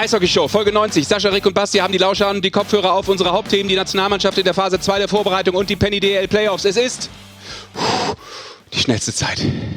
Eishockey-Show, Folge 90. Sascha, Rick und Basti haben die Lauscher an und die Kopfhörer auf. Unsere Hauptthemen, die Nationalmannschaft in der Phase 2 der Vorbereitung und die Penny DL Playoffs. Es ist die schnellste Zeit.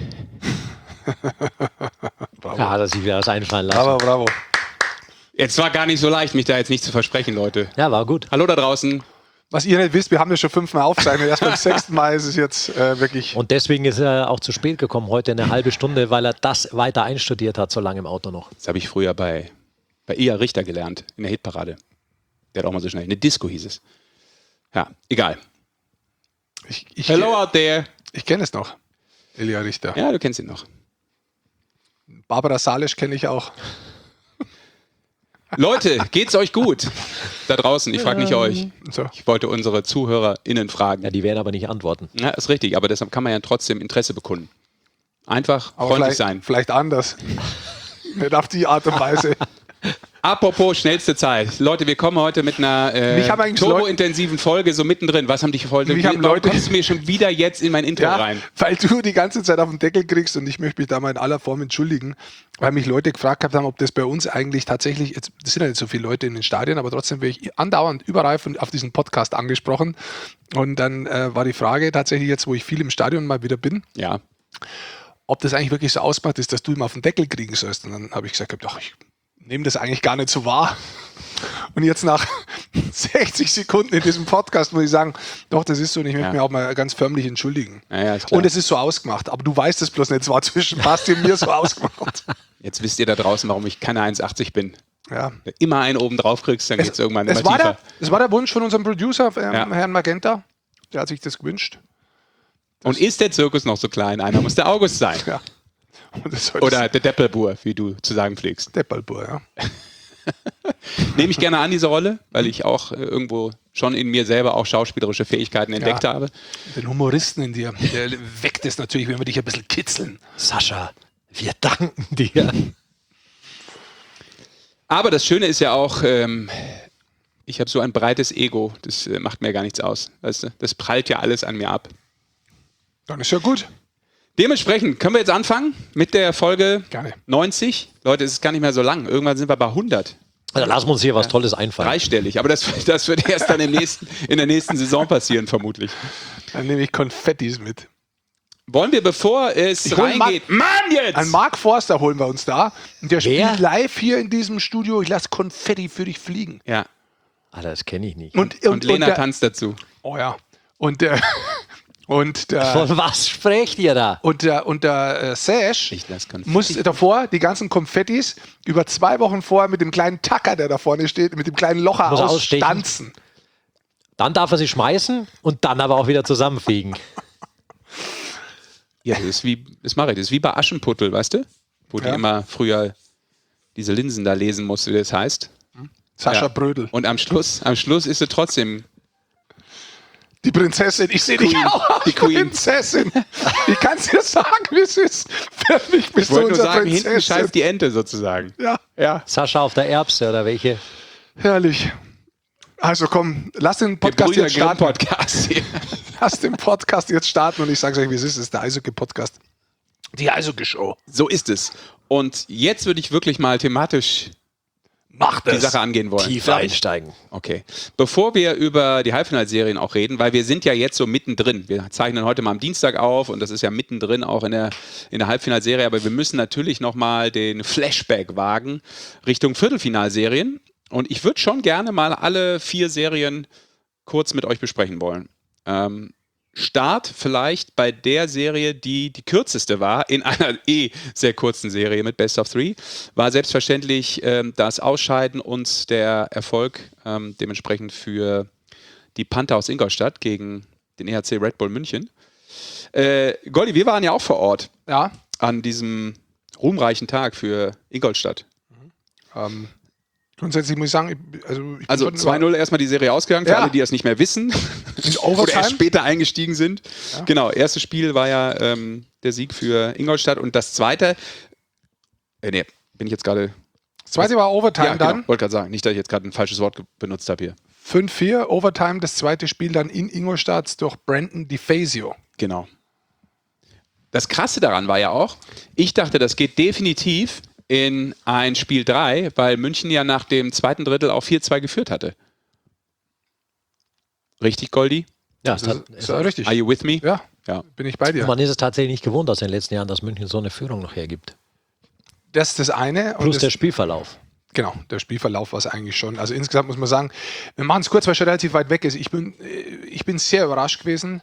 Ja, hat er sich wieder was einfallen lassen. Bravo, bravo. Jetzt war gar nicht so leicht, mich da jetzt nicht zu versprechen, Leute. Ja, war gut. Hallo da draußen. Was ihr nicht wisst, wir haben das schon 5-mal aufgezeichnet. Erst beim 6. Mal ist es jetzt wirklich... Und deswegen ist er auch zu spät gekommen, heute eine halbe Stunde, weil er das weiter einstudiert hat, so lange im Auto noch. Das habe ich früher bei Ia Richter gelernt, in der Hitparade. Der hat auch mal so schnell. Eine Disco hieß es. Ja, egal. Hello out there. Ich kenne es noch. Elia Richter. Ja, du kennst ihn noch. Barbara Salisch kenne ich auch. Leute, geht's euch gut? Da draußen, ich frage nicht euch. So. Ich wollte unsere ZuhörerInnen fragen. Ja, die werden aber nicht antworten. Ja, ist richtig, aber deshalb kann man ja trotzdem Interesse bekunden. Einfach Aber freundlich sein. Vielleicht anders. Nicht auf die Art und Weise. Apropos schnellste Zeit. Leute, wir kommen heute mit einer turbointensiven Folge so mittendrin. Was haben die Folge? Warum kommst du mir schon wieder jetzt in mein Intro rein? Weil du die ganze Zeit auf den Deckel kriegst und ich möchte mich da mal in aller Form entschuldigen, weil mich Leute gefragt haben, ob das bei uns eigentlich tatsächlich, jetzt das sind ja nicht so viele Leute in den Stadien, aber trotzdem werde ich andauernd überall auf diesen Podcast angesprochen. Und dann war die Frage tatsächlich jetzt, wo ich viel im Stadion mal wieder bin, Ja. ob das eigentlich wirklich so ausmacht ist, dass du immer auf den Deckel kriegen sollst. Und dann habe ich gesagt, doch, ich nehme das eigentlich gar nicht so wahr. Und jetzt nach 60 Sekunden in diesem Podcast muss ich sagen, doch, das ist so und ich möchte mich auch mal ganz förmlich entschuldigen. Ja, ist klar. Und es ist so ausgemacht, aber du weißt es bloß nicht, es war zwischen Basti und mir so ausgemacht. Jetzt wisst ihr da draußen, warum ich keine 1,80 bin. Ja. Wenn du immer einen oben drauf kriegst, dann geht es irgendwann immer tiefer. Es war der Wunsch von unserem Producer, Herrn Magenta, der hat sich das gewünscht. Und ist der Zirkus noch so klein? Einer muss der August sein. Ja. Oder der Deppelbur, wie du zu sagen pflegst. Deppelbur, ja. Nehme ich gerne an, diese Rolle, weil ich auch irgendwo schon in mir selber auch schauspielerische Fähigkeiten entdeckt habe. Den Humoristen in dir, der weckt es natürlich, wenn wir dich ein bisschen kitzeln. Sascha, wir danken dir. Aber das Schöne ist ja auch, ich habe so ein breites Ego, das macht mir gar nichts aus. Weißt du? Das prallt ja alles an mir ab. Dann ist ja gut. Dementsprechend können wir jetzt anfangen mit der Folge Gerne. 90. Leute, es ist gar nicht mehr so lang. Irgendwann sind wir bei 100. Dann lassen wir uns hier was Tolles einfallen. Dreistellig. Aber das wird erst dann in der nächsten Saison passieren, vermutlich. Dann nehme ich Konfettis mit. Wollen wir, bevor es reingeht... Mann, jetzt! Ein Mark Forster holen wir uns da. Und der Wer? spielt live hier in diesem Studio. Ich lasse Konfetti für dich fliegen. Ja. Alter, das kenne ich nicht. Und Lena tanzt dazu. Oh ja. Und der Von was sprecht ihr da? der Sash Ich lass Konfetti. muss davor die ganzen Konfettis über 2 Wochen vorher mit dem kleinen Tacker, der da vorne steht, mit dem kleinen Locher Muss er ausstechen? ausstanzen. Dann darf er sie schmeißen und dann aber auch wieder zusammenfegen. Ja, das mache ich. Das ist wie bei Aschenputtel, weißt du? Wo die immer früher diese Linsen da lesen musste, wie das heißt. Sascha Brödel. Und am Schluss ist sie trotzdem Die Prinzessin. Ich sehe dich Queen. auch Die als Queen. Prinzessin. Ich kann es dir sagen, wie es ist. Für mich bist Ich du wollte nur unsere sagen, hinten Prinzessin. scheißt die Ente sozusagen. Ja, Sascha auf der Erbse oder welche? herrlich. Also komm, lass den Der Podcast Brüder jetzt starten. Podcast hier. Lass den Podcast jetzt starten und ich sage euch, wie es ist. Es ist der Eishockey-Podcast. Die Eishockey-Show. So ist es. Und jetzt würde ich wirklich mal thematisch Macht die Sache angehen wollen. Tief einsteigen. Okay. Bevor wir über die Halbfinalserien auch reden, weil wir sind ja jetzt so mittendrin. Wir zeichnen heute mal am Dienstag auf und das ist ja mittendrin auch in der Halbfinalserie, aber wir müssen natürlich nochmal den Flashback wagen Richtung Viertelfinalserien. Und ich würde schon gerne mal alle 4 Serien kurz mit euch besprechen wollen. Start vielleicht bei der Serie, die kürzeste war, in einer sehr kurzen Serie mit Best of 3, war selbstverständlich das Ausscheiden und der Erfolg dementsprechend für die Panther aus Ingolstadt gegen den EHC Red Bull München. Goldi, wir waren ja auch vor Ort an diesem ruhmreichen Tag für Ingolstadt. Grundsätzlich muss ich sagen, Also 2-0 erstmal die Serie ausgegangen, für alle, die das nicht mehr wissen oder erst später eingestiegen sind. Ja. Genau, erstes Spiel war ja der Sieg für Ingolstadt und das zweite, bin ich jetzt gerade... Das zweite war Overtime dann. Genau, wollte gerade sagen, nicht, dass ich jetzt gerade ein falsches Wort benutzt habe hier. 5-4, Overtime, das zweite Spiel dann in Ingolstadt durch Brandon DeFazio. Genau. Das Krasse daran war ja auch, ich dachte, das geht definitiv in ein Spiel 3, weil München ja nach dem zweiten Drittel auch 4-2 geführt hatte. Richtig, Goldi? Ja, das ist richtig. Are you with me? Ja, bin ich bei dir. Und man ist es tatsächlich nicht gewohnt aus den letzten Jahren, dass München so eine Führung noch hergibt. Das ist das eine. Plus der Spielverlauf. Genau, der Spielverlauf war es eigentlich schon. Also insgesamt muss man sagen, wir machen es kurz, weil es schon relativ weit weg ist. Ich bin sehr überrascht gewesen,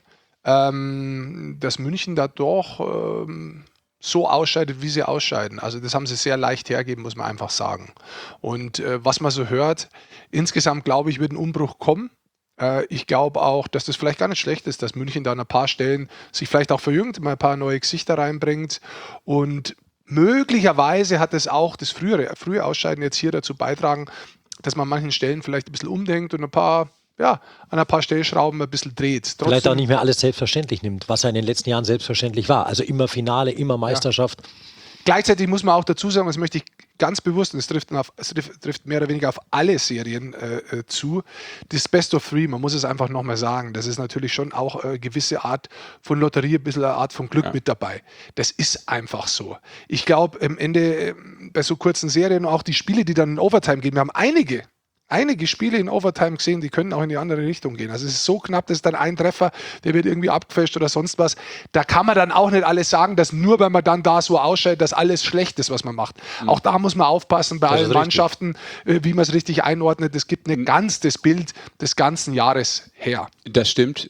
dass München da doch so ausscheidet, wie sie ausscheiden. Also das haben sie sehr leicht hergeben, muss man einfach sagen. Und was man so hört, insgesamt glaube ich, wird ein Umbruch kommen. Ich glaube auch, dass das vielleicht gar nicht schlecht ist, dass München da an ein paar Stellen sich vielleicht auch verjüngt, mal ein paar neue Gesichter reinbringt und möglicherweise hat es auch das frühe Ausscheiden jetzt hier dazu beitragen, dass man an manchen Stellen vielleicht ein bisschen umdenkt und an ein paar Stellschrauben ein bisschen dreht. Trotzdem, vielleicht auch nicht mehr alles selbstverständlich nimmt, was ja in den letzten Jahren selbstverständlich war. Also immer Finale, immer Meisterschaft. Ja. Gleichzeitig muss man auch dazu sagen, das möchte ich ganz bewusst, und es trifft mehr oder weniger auf alle Serien zu, das Best of Three, man muss es einfach nochmal sagen, das ist natürlich schon auch eine gewisse Art von Lotterie, ein bisschen eine Art von Glück mit dabei. Das ist einfach so. Ich glaube, am Ende bei so kurzen Serien, auch die Spiele, die dann in Overtime gehen, wir haben einige Spiele in Overtime gesehen, die können auch in die andere Richtung gehen. Also es ist so knapp, dass dann ein Treffer, der wird irgendwie abgefälscht oder sonst was. Da kann man dann auch nicht alles sagen, dass nur weil man dann da so ausscheidet, dass alles schlecht ist, was man macht. Auch da muss man aufpassen bei allen Mannschaften, wie man es richtig einordnet. Es gibt das Bild des ganzen Jahres her. Das stimmt.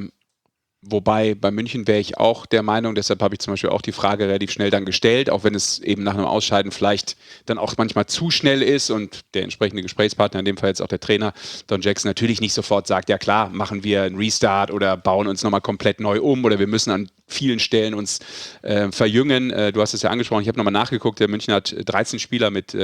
Wobei bei München wäre ich auch der Meinung, deshalb habe ich zum Beispiel auch die Frage relativ schnell dann gestellt, auch wenn es eben nach einem Ausscheiden vielleicht dann auch manchmal zu schnell ist und der entsprechende Gesprächspartner, in dem Fall jetzt auch der Trainer Don Jackson, natürlich nicht sofort sagt, ja klar, machen wir einen Restart oder bauen uns nochmal komplett neu um oder wir müssen an vielen Stellen uns verjüngen. Du hast es ja angesprochen, ich habe nochmal nachgeguckt, der München hat 13 Spieler mit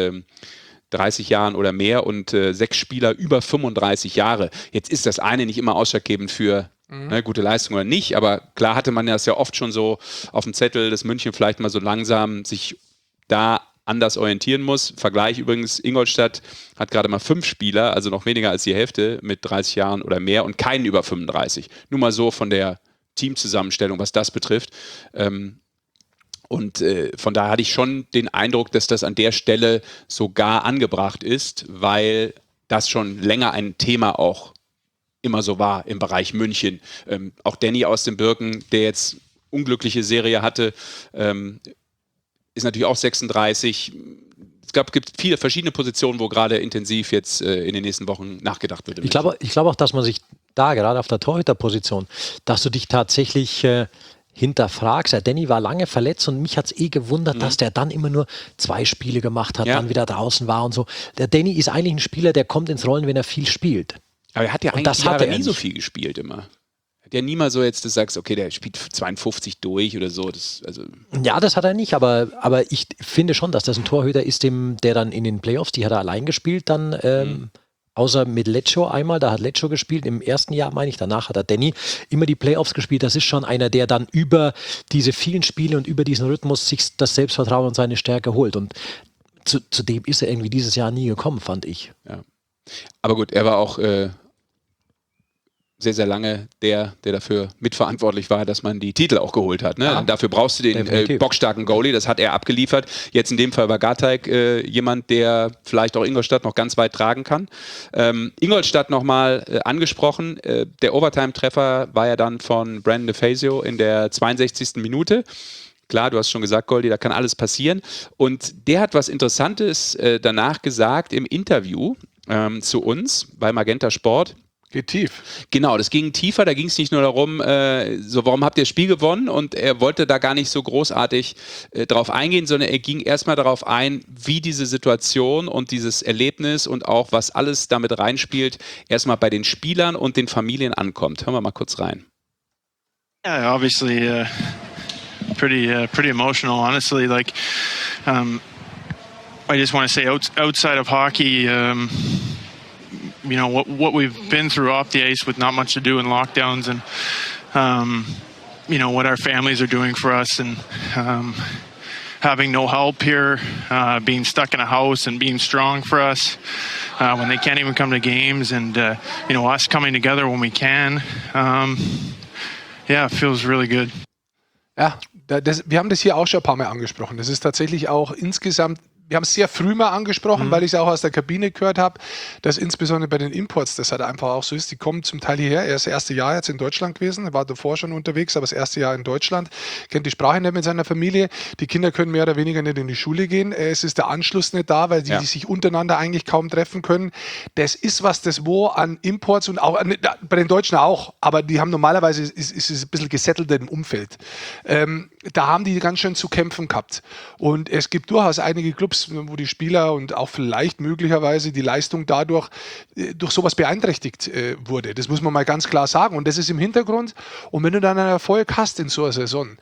30 Jahren oder mehr und 6 Spieler über 35 Jahre. Jetzt ist das eine nicht immer ausschlaggebend für gute Leistung oder nicht, aber klar hatte man das ja oft schon so auf dem Zettel, dass München vielleicht mal so langsam sich da anders orientieren muss. Vergleich übrigens, Ingolstadt hat gerade mal 5 Spieler, also noch weniger als die Hälfte mit 30 Jahren oder mehr und keinen über 35. Nur mal so von der Teamzusammenstellung, was das betrifft. Und von daher hatte ich schon den Eindruck, dass das an der Stelle sogar angebracht ist, weil das schon länger ein Thema auch immer so war im Bereich München. Auch Danny aus den Birken, der jetzt unglückliche Serie hatte, ist natürlich auch 36. Es gibt viele verschiedene Positionen, wo gerade intensiv jetzt in den nächsten Wochen nachgedacht wird. Ich glaube auch, dass man sich da, gerade auf der Torhüterposition, dass du dich tatsächlich hinterfragst. Der Danny war lange verletzt und mich hat es gewundert, dass der dann immer nur 2 Spiele gemacht hat, dann wieder draußen war und so. Der Danny ist eigentlich ein Spieler, der kommt ins Rollen, wenn er viel spielt. Aber er hat ja eigentlich nie so viel gespielt immer. Hat ja nie mal so jetzt, dass du sagst, okay, der spielt 52 durch oder so. Ja, das hat er nicht, aber ich finde schon, dass das ein Torhüter ist, der dann in den Playoffs, die hat er allein gespielt, dann außer mit Lecco einmal, da hat Lecco gespielt, im ersten Jahr meine ich, danach hat er Danny immer die Playoffs gespielt. Das ist schon einer, der dann über diese vielen Spiele und über diesen Rhythmus sich das Selbstvertrauen und seine Stärke holt. Und zu dem ist er irgendwie dieses Jahr nie gekommen, fand ich. Ja. Aber gut, er war auch sehr, sehr lange der dafür mitverantwortlich war, dass man die Titel auch geholt hat. Ne? Ja, dafür brauchst du den bockstarken Goalie, das hat er abgeliefert. Jetzt in dem Fall war Garteig jemand, der vielleicht auch Ingolstadt noch ganz weit tragen kann. Ingolstadt nochmal angesprochen, der Overtime-Treffer war ja dann von Brandon DeFazio in der 62. Minute. Klar, du hast schon gesagt, Goldi, da kann alles passieren. Und der hat was Interessantes danach gesagt im Interview zu uns bei Magenta Sport. Geht tief. Genau, das ging tiefer, da ging es nicht nur darum, warum habt ihr das Spiel gewonnen, und er wollte da gar nicht so großartig drauf eingehen, sondern er ging erstmal darauf ein, wie diese Situation und dieses Erlebnis und auch was alles damit reinspielt, erstmal bei den Spielern und den Familien ankommt. Hören wir mal kurz rein. Yeah, obviously pretty emotional, honestly. Like, I just want to say outside of hockey, you know, what we've been through off the ice with not much to do in lockdowns, and you know, what our families are doing for us, and having no help here, being stuck in a house and being strong for us when they can't even come to games, and you know, us coming together when we can. Yeah, it feels really good. Ja, wir haben das hier auch schon ein paar Mal angesprochen. Das ist tatsächlich auch insgesamt, wir haben es sehr früh mal angesprochen, weil ich es auch aus der Kabine gehört habe, dass insbesondere bei den Imports das halt einfach auch so ist. Die kommen zum Teil hierher. Er ist das erste Jahr jetzt in Deutschland gewesen. Er war davor schon unterwegs, aber das erste Jahr in Deutschland. Kennt die Sprache nicht mit seiner Familie. Die Kinder können mehr oder weniger nicht in die Schule gehen. Es ist der Anschluss nicht da, weil die sich untereinander eigentlich kaum treffen können. Das ist was, das wo an Imports und auch bei den Deutschen auch, aber die haben normalerweise, ist es ein bisschen gesettelter im Umfeld. Da haben die ganz schön zu kämpfen gehabt. Und es gibt durchaus einige Clubs, wo die Spieler und auch vielleicht möglicherweise die Leistung dadurch durch sowas beeinträchtigt wurde. Das muss man mal ganz klar sagen. Und das ist im Hintergrund. Und wenn du dann einen Erfolg hast in so einer Saison,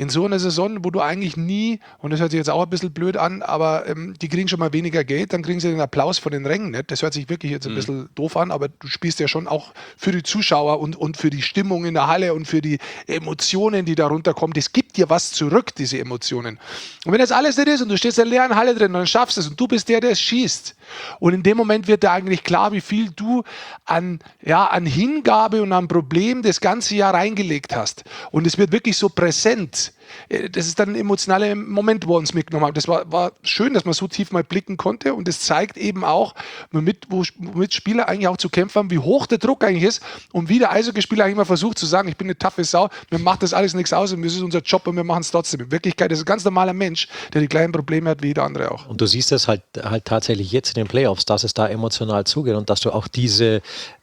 wo du eigentlich nie, und das hört sich jetzt auch ein bisschen blöd an, aber die kriegen schon mal weniger Geld, dann kriegen sie den Applaus von den Rängen nicht. Das hört sich wirklich jetzt ein bisschen doof an, aber du spielst ja schon auch für die Zuschauer und für die Stimmung in der Halle und für die Emotionen, die darunter kommen. Das gibt dir was zurück, diese Emotionen. Und wenn das alles nicht ist und du stehst in der leeren Halle drin und dann schaffst es und du bist der es schießt. Und in dem Moment wird dir eigentlich klar, wie viel du an Hingabe und an Problem das ganze Jahr reingelegt hast. Und es wird wirklich so präsent. Das ist dann ein emotionaler Moment, wo wir uns mitgenommen haben. Das war schön, dass man so tief mal blicken konnte und es zeigt eben auch, womit Spieler eigentlich auch zu kämpfen haben, wie hoch der Druck eigentlich ist und wie der Eishockeyspieler eigentlich mal versucht zu sagen, ich bin eine taffe Sau, mir macht das alles nichts aus und das ist unser Job und wir machen es trotzdem. In Wirklichkeit ist es ein ganz normaler Mensch, der die gleichen Probleme hat wie jeder andere auch. Und du siehst das halt tatsächlich jetzt in den Playoffs, dass es da emotional zugeht und dass du auch diese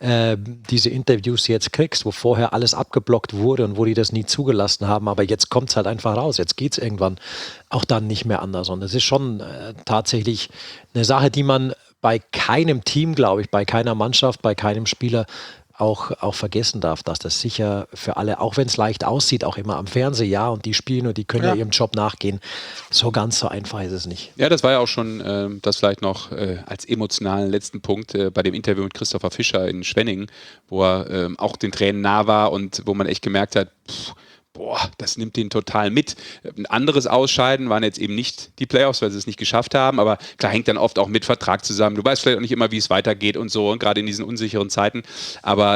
Interviews jetzt kriegst, wo vorher alles abgeblockt wurde und wo die das nie zugelassen haben, aber jetzt kommt es halt einfach raus. Jetzt geht es irgendwann auch dann nicht mehr anders. Und das ist schon tatsächlich eine Sache, die man bei keinem Team, glaube ich, bei keiner Mannschaft, bei keinem Spieler auch vergessen darf, dass das sicher für alle, auch wenn es leicht aussieht, auch immer am Fernseher, und die spielen und die können ja ihrem Job nachgehen, so ganz so einfach ist es nicht. Ja, das war ja auch schon das vielleicht noch als emotionalen letzten Punkt bei dem Interview mit Christopher Fischer in Schwenningen, wo er auch den Tränen nah war und wo man echt gemerkt hat, das nimmt den total mit. Ein anderes Ausscheiden waren jetzt eben nicht die Playoffs, weil sie es nicht geschafft haben, aber klar hängt dann oft auch mit Vertrag zusammen. Du weißt vielleicht auch nicht immer, wie es weitergeht und so, und gerade in diesen unsicheren Zeiten. Aber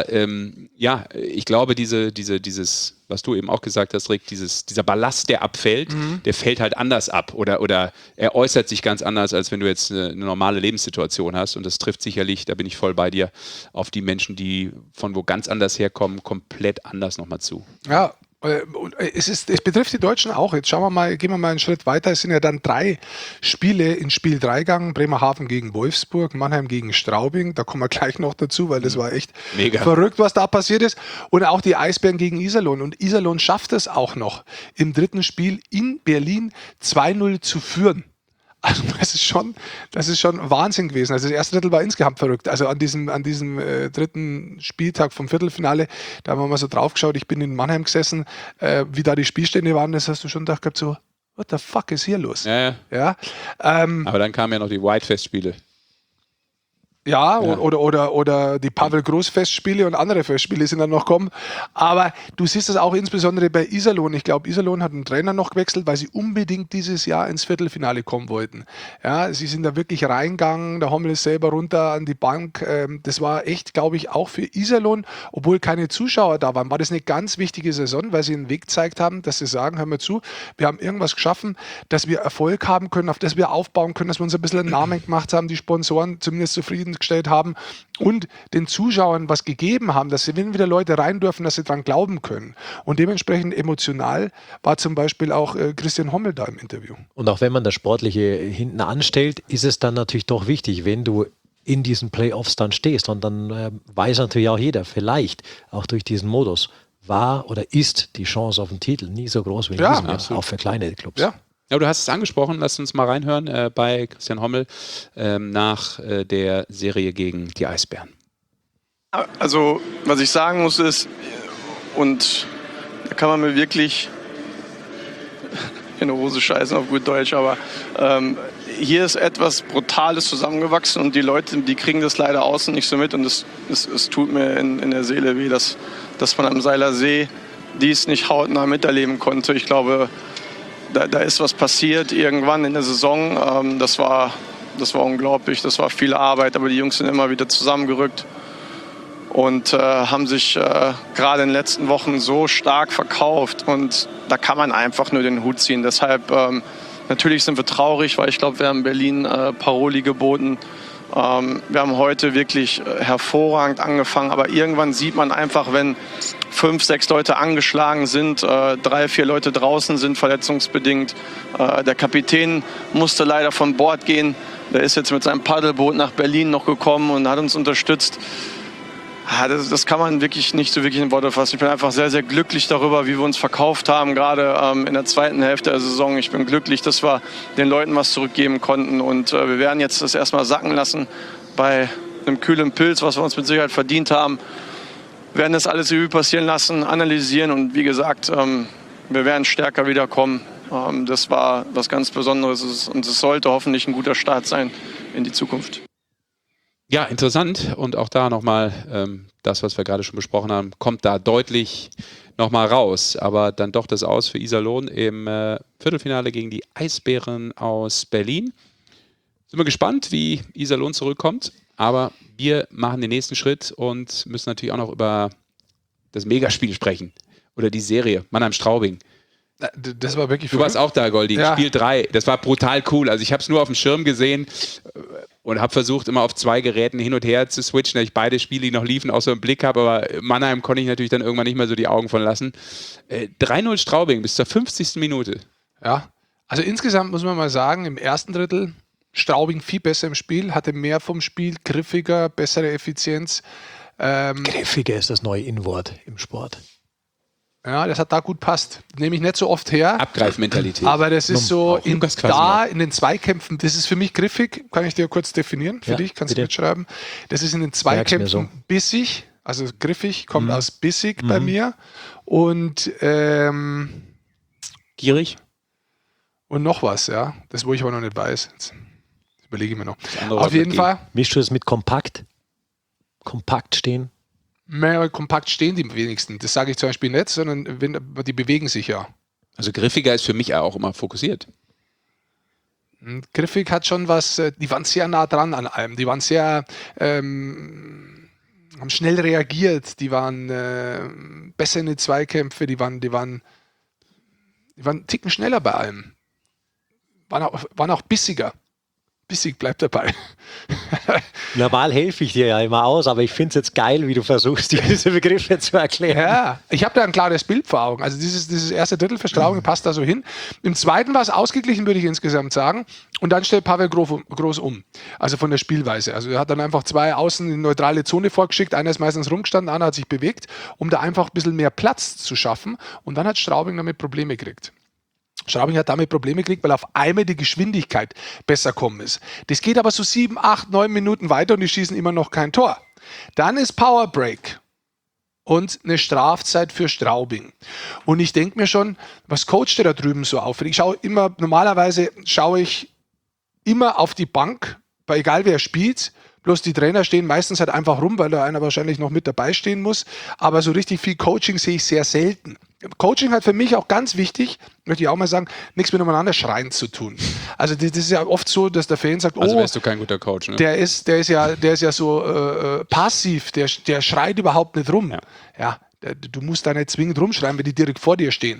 ich glaube, dieses, was du eben auch gesagt hast, Rick, dieser Ballast, der abfällt, der fällt halt anders ab oder er äußert sich ganz anders, als wenn du jetzt eine normale Lebenssituation hast, und das trifft sicherlich, da bin ich voll bei dir, auf die Menschen, die von wo ganz anders herkommen, komplett anders nochmal zu. Ja. Es betrifft die Deutschen auch. Jetzt gehen wir mal einen Schritt weiter. Es sind ja dann 3 Spiele in Spiel 3 gegangen. Bremerhaven gegen Wolfsburg, Mannheim gegen Straubing. Da kommen wir gleich noch dazu, weil das war echt mega verrückt, was da passiert ist. Und auch die Eisbären gegen Iserlohn. Und Iserlohn schafft es auch noch, im 3. Spiel in Berlin 2-0 zu führen. Also das ist schon Wahnsinn gewesen. Also das erste Drittel war insgesamt verrückt. Also an diesem 3. Spieltag vom Viertelfinale, da haben wir mal so drauf geschaut, ich bin in Mannheim gesessen, wie da die Spielstände waren, das hast du schon gedacht gehabt, so, what the fuck ist hier los? Ja. Aber dann kamen ja noch die White-Festspiele. Oder die Pavel-Groß-Festspiele und andere Festspiele sind dann noch gekommen. Aber du siehst das auch insbesondere bei Iserlohn. Ich glaube, Iserlohn hat einen Trainer noch gewechselt, weil sie unbedingt dieses Jahr ins Viertelfinale kommen wollten. Ja, sie sind da wirklich reingegangen, der Hommel ist selber runter an die Bank. Das war echt, glaube ich, auch für Iserlohn, obwohl keine Zuschauer da waren, war das eine ganz wichtige Saison, weil sie einen Weg gezeigt haben, dass sie sagen, hör mal zu, wir haben irgendwas geschaffen, dass wir Erfolg haben können, auf das wir aufbauen können, dass wir uns ein bisschen einen Namen gemacht haben, die Sponsoren zumindest zufriedengestellt haben und den Zuschauern was gegeben haben, dass sie, wenn wieder Leute rein dürfen, dass sie dran glauben können. Und dementsprechend emotional war zum Beispiel auch Christian Hommel da im Interview. Und auch wenn man das Sportliche hinten anstellt, ist es dann natürlich doch wichtig, wenn du in diesen Playoffs dann stehst. Und dann weiß natürlich auch jeder, vielleicht auch durch diesen Modus, war oder ist die Chance auf den Titel nie so groß wie in diesem Jahr, auch für kleine Clubs. Ja, du hast es angesprochen, lass uns mal reinhören bei Christian Hommel nach der Serie gegen die Eisbären. Also, was ich sagen muss ist, und da kann man mir wirklich in die Hose scheißen auf gut Deutsch, aber hier ist etwas Brutales zusammengewachsen und die Leute, die kriegen das leider außen nicht so mit, und es tut mir in der Seele weh, dass man am Seiler See dies nicht hautnah miterleben konnte. Ich glaube, da ist was passiert irgendwann in der Saison. Das war unglaublich, das war viel Arbeit, aber die Jungs sind immer wieder zusammengerückt und haben sich gerade in den letzten Wochen so stark verkauft, und da kann man einfach nur den Hut ziehen. Deshalb Natürlich sind wir traurig, weil ich glaube, wir haben Berlin Paroli geboten. Wir haben heute wirklich hervorragend angefangen, aber irgendwann sieht man einfach, wenn 5, 6 Leute angeschlagen sind, 3, 4 Leute draußen sind, verletzungsbedingt. Der Kapitän musste leider von Bord gehen. Der ist jetzt mit seinem Paddelboot nach Berlin noch gekommen und hat uns unterstützt. Das kann man wirklich nicht so wirklich in Worte fassen. Ich bin einfach sehr, sehr glücklich darüber, wie wir uns verkauft haben, gerade in der zweiten Hälfte der Saison. Ich bin glücklich, dass wir den Leuten was zurückgeben konnten. Und wir werden jetzt das erstmal sacken lassen bei einem kühlen Pilz, was wir uns mit Sicherheit verdient haben. Wir werden das alles Revue passieren lassen, analysieren und wie gesagt, wir werden stärker wiederkommen. Das war was ganz Besonderes und es sollte hoffentlich ein guter Start sein in die Zukunft. Ja, interessant. Und auch da nochmal, das, was wir gerade schon besprochen haben, kommt da deutlich nochmal raus. Aber dann doch das Aus für Iserlohn im Viertelfinale gegen die Eisbären aus Berlin. Sind wir gespannt, wie Iserlohn zurückkommt. Aber wir machen den nächsten Schritt und müssen natürlich auch noch über das Megaspiel sprechen. Oder die Serie Mannheim-Straubing. Das war wirklich Du warst auch da, Goldi. Ja. Spiel 3. Das war brutal cool. Also ich habe es nur auf dem Schirm gesehen und habe versucht, immer auf 2 Geräten hin und her zu switchen, dass ich beide Spiele, die noch liefen, auch so im Blick habe. Aber Mannheim konnte ich natürlich dann irgendwann nicht mehr so die Augen von lassen. 3-0 Straubing bis zur 50. Minute. Ja, also insgesamt muss man mal sagen, im ersten Drittel Straubing viel besser im Spiel, hatte mehr vom Spiel, griffiger, bessere Effizienz. Griffiger ist das neue Inwort im Sport. Ja, das hat da gut passt. Nehme ich nicht so oft her. Abgreifmentalität. Aber das ist so in den Zweikämpfen, das ist für mich griffig, kann ich dir kurz definieren, für dich, kannst du mitschreiben. Das ist in den Zweikämpfen so bissig, also griffig, kommt aus bissig bei mir und gierig. Und noch was, ja, das wo ich aber noch nicht weiß. Jetzt überlege ich mir noch. Auf jeden Fall. Mischst du es mit kompakt? Kompakt stehen? Mehr kompakt stehen die wenigsten. Das sage ich zum Beispiel nicht, sondern die bewegen sich ja. Also griffiger ist für mich auch immer fokussiert. Griffig hat schon was, die waren sehr nah dran an allem. Die waren sehr, haben schnell reagiert, die waren besser in den Zweikämpfe, die waren einen Ticken schneller bei allem. Waren auch bissiger. Bissig bleibt dabei. Normal helfe ich dir ja immer aus, aber ich finde es jetzt geil, wie du versuchst, diese Begriffe zu erklären. Ja, ich habe da ein klares Bild vor Augen. Also dieses erste Drittel für Straubing passt da so hin. Im zweiten war es ausgeglichen, würde ich insgesamt sagen. Und dann stellt Pavel Groß um. Also von der Spielweise. Also er hat dann einfach 2 Außen in neutrale Zone vorgeschickt. Einer ist meistens rumgestanden, einer hat sich bewegt, um da einfach ein bisschen mehr Platz zu schaffen. Und dann hat Straubing damit Probleme gekriegt. Straubing hat damit Probleme gekriegt, weil auf einmal die Geschwindigkeit besser kommen ist. Das geht aber so 7, 8, 9 Minuten weiter und die schießen immer noch kein Tor. Dann ist Powerbreak und eine Strafzeit für Straubing. Und ich denke mir schon, was coacht der da drüben so auf? Normalerweise schaue ich immer auf die Bank, bei egal wer spielt. Bloß die Trainer stehen meistens halt einfach rum, weil da einer wahrscheinlich noch mit dabei stehen muss. Aber so richtig viel Coaching sehe ich sehr selten. Coaching hat für mich auch ganz wichtig, möchte ich auch mal sagen, nichts miteinander schreien zu tun. Also das ist ja oft so, dass der Fan sagt, also wärst du kein guter Coach, ne? Der ist ja so passiv, der schreit überhaupt nicht rum. Ja, du musst da nicht zwingend rumschreien, wenn die direkt vor dir stehen.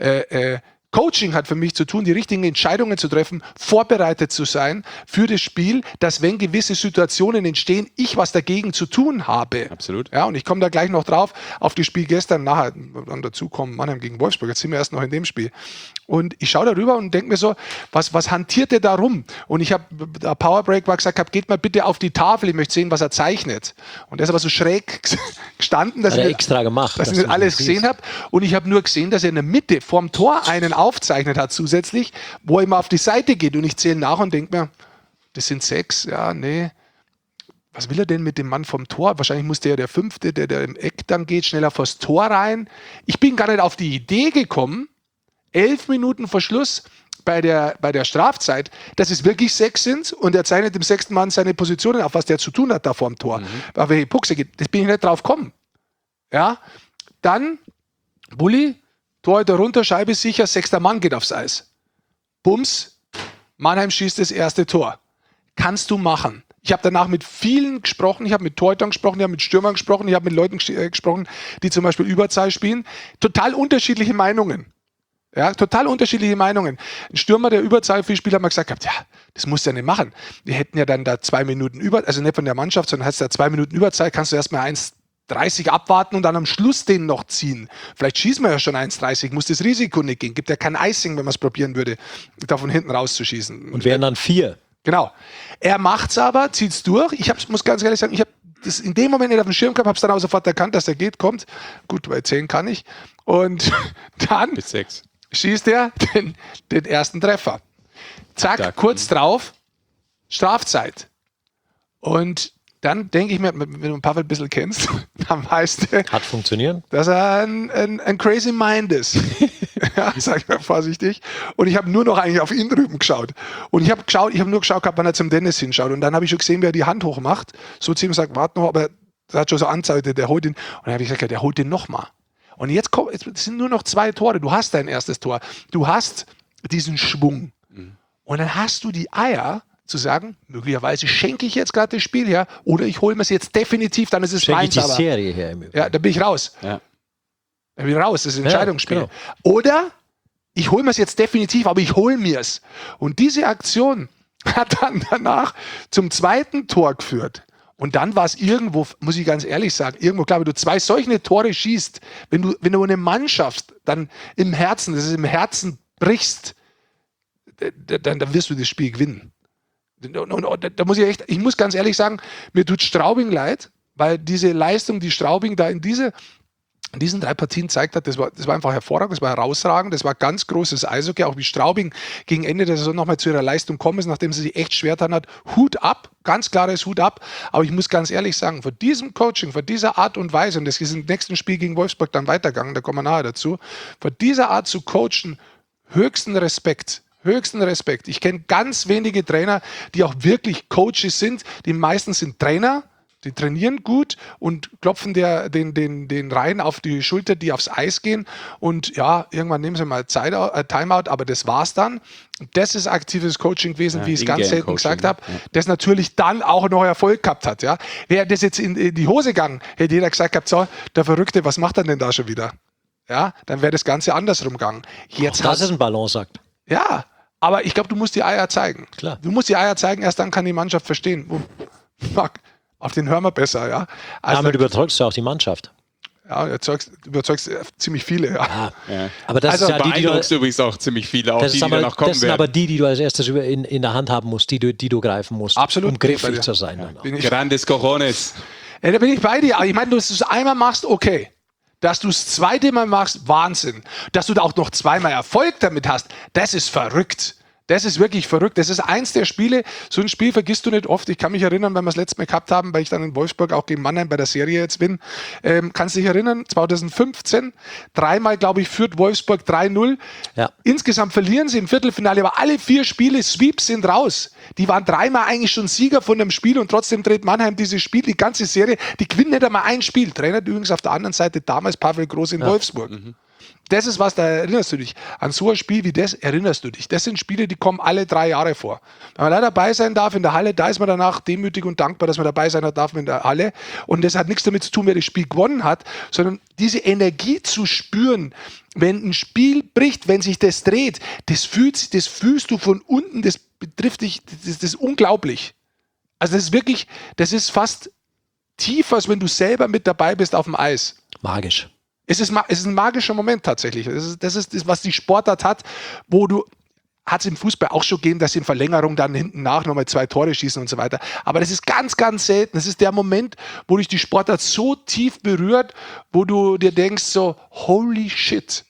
Coaching hat für mich zu tun, die richtigen Entscheidungen zu treffen, vorbereitet zu sein für das Spiel, dass wenn gewisse Situationen entstehen, ich was dagegen zu tun habe. Absolut. Ja, und ich komme da gleich noch drauf, auf das Spiel gestern, nachher dann dazu kommen, Mannheim gegen Wolfsburg, jetzt sind wir erst noch in dem Spiel. Und ich schaue darüber und denke mir so, was hantiert der da rum? Und ich habe, der Powerbreak war gesagt, geht mal bitte auf die Tafel, ich möchte sehen, was er zeichnet. Und der ist aber so schräg gestanden, dass ich extra gemacht, dass ich nicht alles gesehen habe. Und ich habe nur gesehen, dass er in der Mitte vorm Tor einen aufzeichnet hat zusätzlich, wo er immer auf die Seite geht. Und ich zähle nach und denke mir, das sind 6, ja, nee. Was will er denn mit dem Mann vom Tor? Wahrscheinlich muss der Fünfte, der im Eck dann geht, schneller vors Tor rein. Ich bin gar nicht auf die Idee gekommen, 11 Minuten vor Schluss bei der Strafzeit, dass es wirklich 6 sind und er zeichnet dem 6. Mann seine Positionen auf, was der zu tun hat da vorm Tor. Aber welche Puchse geht, das bin ich nicht drauf gekommen. Ja, dann Bulli, Torhüter runter, Scheibe sicher, 6. Mann geht aufs Eis. Bums, Mannheim schießt das erste Tor. Kannst du machen. Ich habe danach mit vielen gesprochen, ich habe mit Torhütern gesprochen, ich habe mit Stürmern gesprochen, ich habe mit Leuten gesprochen, die zum Beispiel Überzahl spielen. Total unterschiedliche Meinungen. Ja, total unterschiedliche Meinungen. Ein Stürmer, der Überzahl viel spielt, hat mal gesagt, ja, das musst du ja nicht machen. Wir hätten ja dann da 2 Minuten also nicht von der Mannschaft, sondern hast ja 2 Minuten Überzahl, kannst du erstmal 1,30 abwarten und dann am Schluss den noch ziehen. Vielleicht schießen wir ja schon 1,30, muss das Risiko nicht gehen. Gibt ja kein Icing, wenn man es probieren würde, da von hinten rauszuschießen. Und wären dann 4. Genau. Er macht's aber, zieht's durch. Muss ganz ehrlich sagen, ich habe das in dem Moment nicht auf dem Schirm gehabt, habe es dann auch sofort erkannt, dass er geht, kommt. Gut, bei 10 kann ich. Und dann Bis 6. schießt er den ersten Treffer. Zack, kurz drauf, Strafzeit. Und dann denke ich mir, wenn du Pavel ein bisschen kennst, dann weißt du, Hat funktioniert. dass er ein crazy mind ist. Ja, sag ich mal vorsichtig. Und ich habe nur noch eigentlich auf ihn drüben geschaut. Und ich habe nur geschaut gehabt, wann er zum Dennis hinschaut. Und dann habe ich schon gesehen, wie er die Hand hoch macht. So zu ihm sagt, warte noch, aber er hat schon so Anzeige, der holt ihn. Und dann habe ich gesagt, ja, der holt den nochmal. Und jetzt sind nur noch 2 Tore. Du hast dein erstes Tor. Du hast diesen Schwung. Und dann hast du die Eier zu sagen, möglicherweise schenke ich jetzt gerade das Spiel her oder ich hole mir es jetzt definitiv, dann ist es Schenke ich meins. die Aber Serie her im Übrigen. ja, da bin ich raus. Ja. Da bin ich raus, das ist ein Entscheidungsspiel. genau. Oder ich hole mir es jetzt definitiv, aber ich hole mir es. Und diese Aktion hat dann danach zum 2. Tor geführt. Und dann war es irgendwo, muss ich ganz ehrlich sagen, irgendwo, glaube ich, du 2 solche Tore schießt, wenn du eine Mannschaft dann im Herzen brichst, dann wirst du das Spiel gewinnen. Und da muss ich muss ganz ehrlich sagen, mir tut Straubing leid, weil diese Leistung, die Straubing da in diesen 3 Partien zeigt hat, das war einfach hervorragend, das war herausragend, das war ganz großes Eishockey, auch wie Straubing gegen Ende der Saison nochmal zu ihrer Leistung kommen ist, nachdem sie sich echt schwer getan hat. Hut ab, ganz klares Hut ab, aber ich muss ganz ehrlich sagen, von diesem Coaching, von dieser Art und Weise, und das ist im nächsten Spiel gegen Wolfsburg dann weitergegangen, da kommen wir nachher dazu, von dieser Art zu coachen, höchsten Respekt. Höchsten Respekt. Ich kenne ganz wenige Trainer, die auch wirklich Coaches sind. Die meisten sind Trainer, die trainieren gut und klopfen den Reihen auf die Schulter, die aufs Eis gehen. Und ja, irgendwann nehmen sie mal Timeout, aber das war's dann. Das ist aktives Coaching gewesen, wie ich es ganz selten gesagt habe, das natürlich dann auch noch Erfolg gehabt hat. Ja. Wäre das jetzt in die Hose gegangen, hätte jeder gesagt gehabt, so, der Verrückte, was macht er denn da schon wieder? Ja, dann wäre das Ganze andersrum gegangen. Jetzt Das ist ein Balanceakt. ja, aber ich glaube, du musst die Eier zeigen. Klar. Du musst die Eier zeigen, erst dann kann die Mannschaft verstehen. Auf den hören wir besser, ja. Also, Damit überzeugst du auch die Mannschaft. ja, du überzeugst ziemlich viele, ja. Ja. Aber das Also ist ja die, Beeindruckst übrigens auch ziemlich viele, auch das die, ist die danach kommen das sind werden. aber die du als erstes in der Hand haben musst, die du greifen musst, Absolut. um Bei griffig dir. zu sein. Dann auch. Bin ich, Grandes Cojones. ja, da bin ich bei dir. Aber ich meine, dass du es einmal machst, okay. Dass du es 2. Mal machst, Wahnsinn. Dass du da auch noch 2-mal Erfolg damit hast, das ist verrückt. Das ist wirklich verrückt. Das ist eins der Spiele, so ein Spiel vergisst du nicht oft. Ich kann mich erinnern, wenn wir das letzte Mal gehabt haben, weil ich dann in Wolfsburg auch gegen Mannheim bei der Serie jetzt bin. Kannst du dich erinnern, 2015, 3-mal, glaube ich, führt Wolfsburg 3-0. Ja. Insgesamt verlieren sie im Viertelfinale, aber alle 4 Spiele, Sweeps sind raus. Die waren 3-mal eigentlich schon Sieger von dem Spiel und trotzdem dreht Mannheim dieses Spiel, die ganze Serie, die gewinnen nicht einmal ein Spiel. Trainer übrigens auf der anderen Seite damals Pavel Groß in Wolfsburg. Das ist was, da erinnerst du dich. An so ein Spiel wie das erinnerst du dich. Das sind Spiele, die kommen alle 3 Jahre vor. Wenn man da dabei sein darf in der Halle, da ist man danach demütig und dankbar, dass man dabei sein darf in der Halle. Und das hat nichts damit zu tun, wer das Spiel gewonnen hat, sondern diese Energie zu spüren, wenn ein Spiel bricht, wenn sich das dreht, das fühlst du von unten, das betrifft dich, das ist unglaublich. Also das ist wirklich, das ist fast tiefer, als wenn du selber mit dabei bist auf dem Eis. Magisch. Es ist ein magischer Moment tatsächlich. Das ist das, was die Sportart hat, wo du, hat es im Fußball auch schon gegeben, dass sie in Verlängerung dann hinten nach nochmal 2 Tore schießen und so weiter. Aber das ist ganz, ganz selten. Das ist der Moment, wo dich die Sportart so tief berührt, wo du dir denkst so, holy shit.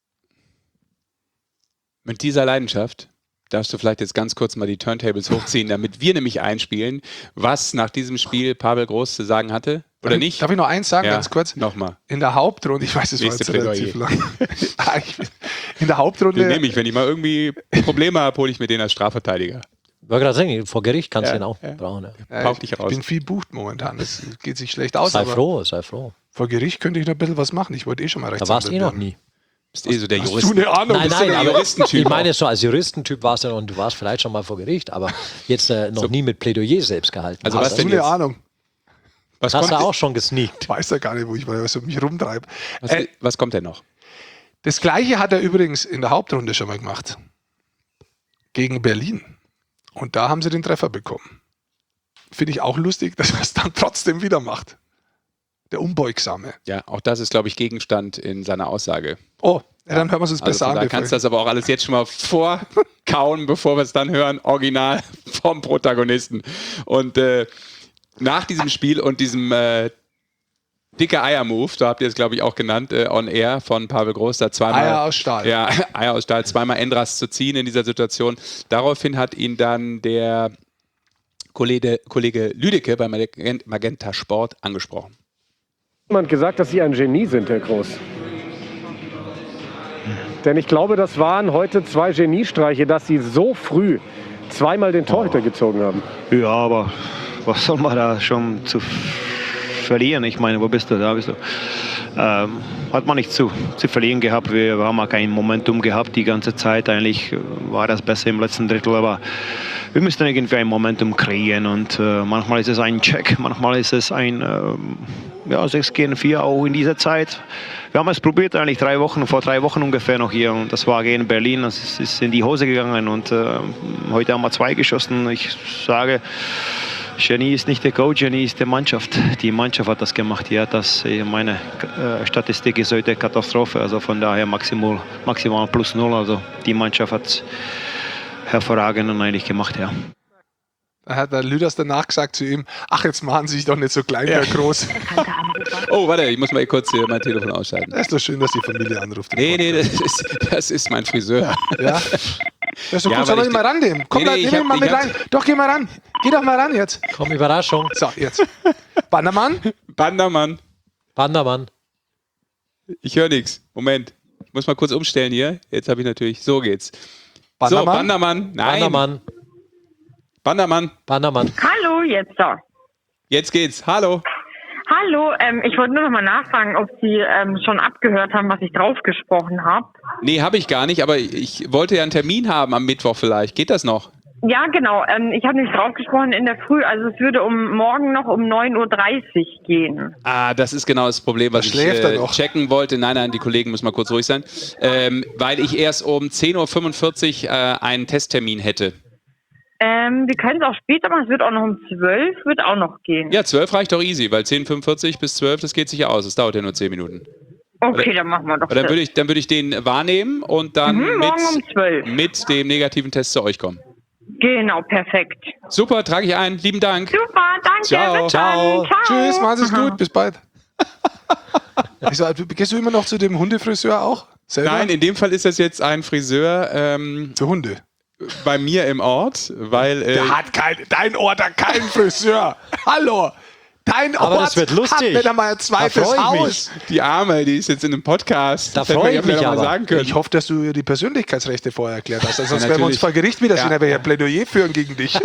Mit dieser Leidenschaft darfst du vielleicht jetzt ganz kurz mal die Turntables hochziehen, damit wir nämlich einspielen, was nach diesem Spiel Pavel Groß zu sagen hatte. Oder nicht? Darf ich noch eins sagen, Ja, ganz kurz? nochmal. In der Hauptrunde, ich weiß, es war Nächste jetzt relativ lang. In der Hauptrunde. Den nehme ich, wenn ich mal irgendwie Probleme habe, hole ich mir den als Strafverteidiger. Ich wollte gerade sagen, vor Gericht kannst du Ja, ihn auch ja. brauchen. Ja. Kauf dich raus. Ich bin viel bucht momentan. Das geht sich schlecht aus. Sei aber froh. vor Gericht könnte ich noch ein bisschen was machen. Ich wollte eh schon mal Da warst du Rechtsanwalt noch nie. Bist eh so der Hast Jurist. du eine Ahnung? Nein, Bist du nein, der aber Juristentyp ich meine, so als Juristentyp warst du und du warst vielleicht schon mal vor Gericht, aber jetzt noch nie mit Plädoyer selbst gehalten. Also Hast was du denn eine jetzt? Ahnung? Was hast kommt, du auch schon gesneakt. Ich weiß ja gar nicht, wo ich so mich rumtreibe. was kommt denn noch? Das Gleiche hat er übrigens in der Hauptrunde schon mal gemacht. Gegen Berlin. Und da haben sie den Treffer bekommen. Finde ich auch lustig, dass er es dann trotzdem wieder macht. Der Unbeugsame. Ja, auch das ist, glaube ich, Gegenstand in seiner Aussage. Oh, ja, dann hören wir es uns besser an. Da kannst du das aber auch alles jetzt schon mal vorkauen, bevor wir es dann hören, original vom Protagonisten. Und nach diesem Spiel und diesem dicke Eier-Move, so habt ihr es, glaube ich, auch genannt, on air von Pavel Groß, da zweimal Eier aus Stahl. Ja, Eier aus Stahl, zweimal Endras zu ziehen in dieser Situation. Daraufhin hat ihn dann der Kollege Lüdecke bei Magenta Sport angesprochen. Jemand gesagt, dass Sie ein Genie sind, Herr Groß. Denn ich glaube, das waren heute 2 Geniestreiche, dass Sie so früh zweimal den Torhüter gezogen haben. Ja, aber was soll man da schon zu verlieren? Ich meine, wo bist du? Da bist du. Hat man nicht zu verlieren gehabt. Wir haben auch kein Momentum gehabt die ganze Zeit. Eigentlich war das besser im letzten Drittel, aber wir müssen irgendwie ein Momentum kreieren und manchmal ist es ein Check, manchmal ist es ein 6 gegen 4 auch in dieser Zeit. Wir haben es probiert eigentlich vor 3 Wochen ungefähr noch hier und das war gegen Berlin, das ist in die Hose gegangen und heute haben wir 2 geschossen. Ich sage, Genie ist nicht der Coach, Genie ist die Mannschaft. Die Mannschaft hat das gemacht. Die hat das, meine Statistik ist heute Katastrophe, also von daher maximal +0. Also die Mannschaft hat es hervorragend und eigentlich gemacht, ja. Da hat der Lüders danach gesagt zu ihm, ach, jetzt machen Sie sich doch nicht so klein, Herr Groß. Oh, warte, ich muss mal kurz hier mein Telefon ausschalten. Das ist doch schön, dass die Familie anruft. Nee, das ist mein Friseur. Ja? Das ist doch gut, soll man ihn mal rannehmen. Komm, Nee, nehmen mal mit rein. Doch, geh mal ran. Geh doch mal ran jetzt. Komm, Überraschung. So, jetzt. Bannermann. Bandermann. Ich höre nichts. Moment. Ich muss mal kurz umstellen hier. Jetzt habe ich natürlich, so geht's. So, Bandermann. Nein. Bandermann. Hallo, jetzt da. Jetzt geht's. Hallo. Hallo, ich wollte nur noch mal nachfragen, ob Sie schon abgehört haben, was ich draufgesprochen habe. Nee, habe ich gar nicht, aber ich wollte ja einen Termin haben am Mittwoch vielleicht. Geht das noch? Ja, genau. Ich habe nicht draufgesprochen in der Früh. Also es würde morgen noch um 9:30 Uhr gehen. Ah, das ist genau das Problem, was ich checken wollte. Nein, die Kollegen müssen mal kurz ruhig sein. Weil ich erst um 10:45 Uhr einen Testtermin hätte. Wir können es auch später machen. Es wird auch noch um 12 wird auch noch gehen. Ja, 12 reicht doch easy, weil 10:45 bis 12, das geht sicher aus. Das dauert ja nur 10 Minuten. Okay, dann machen wir doch das. Dann würde ich den wahrnehmen und dann morgen um 12 mit dem negativen Test zu euch kommen. Genau, perfekt. Super, trage ich ein. Lieben Dank. Super, danke. Ciao. Bis dann. Ciao. Tschüss, machen Sie es gut. Bis bald. Gehst du immer noch zu dem Hundefriseur auch? Selber? Nein, in dem Fall ist das jetzt ein Friseur. Für Hunde. Bei mir im Ort, weil. Dein Ort hat keinen Friseur. Hallo. Dein Aber Ort das wird lustig. hat wieder mal ein zweites Haus. Die Arme, die ist jetzt in einem Podcast. Da freue ich mich mal aber. sagen können. Ich hoffe, dass du ihr die Persönlichkeitsrechte vorher erklärt hast. Sonst werden wir natürlich. uns vor Gericht wiedersehen, aber ja Plädoyer führen gegen dich.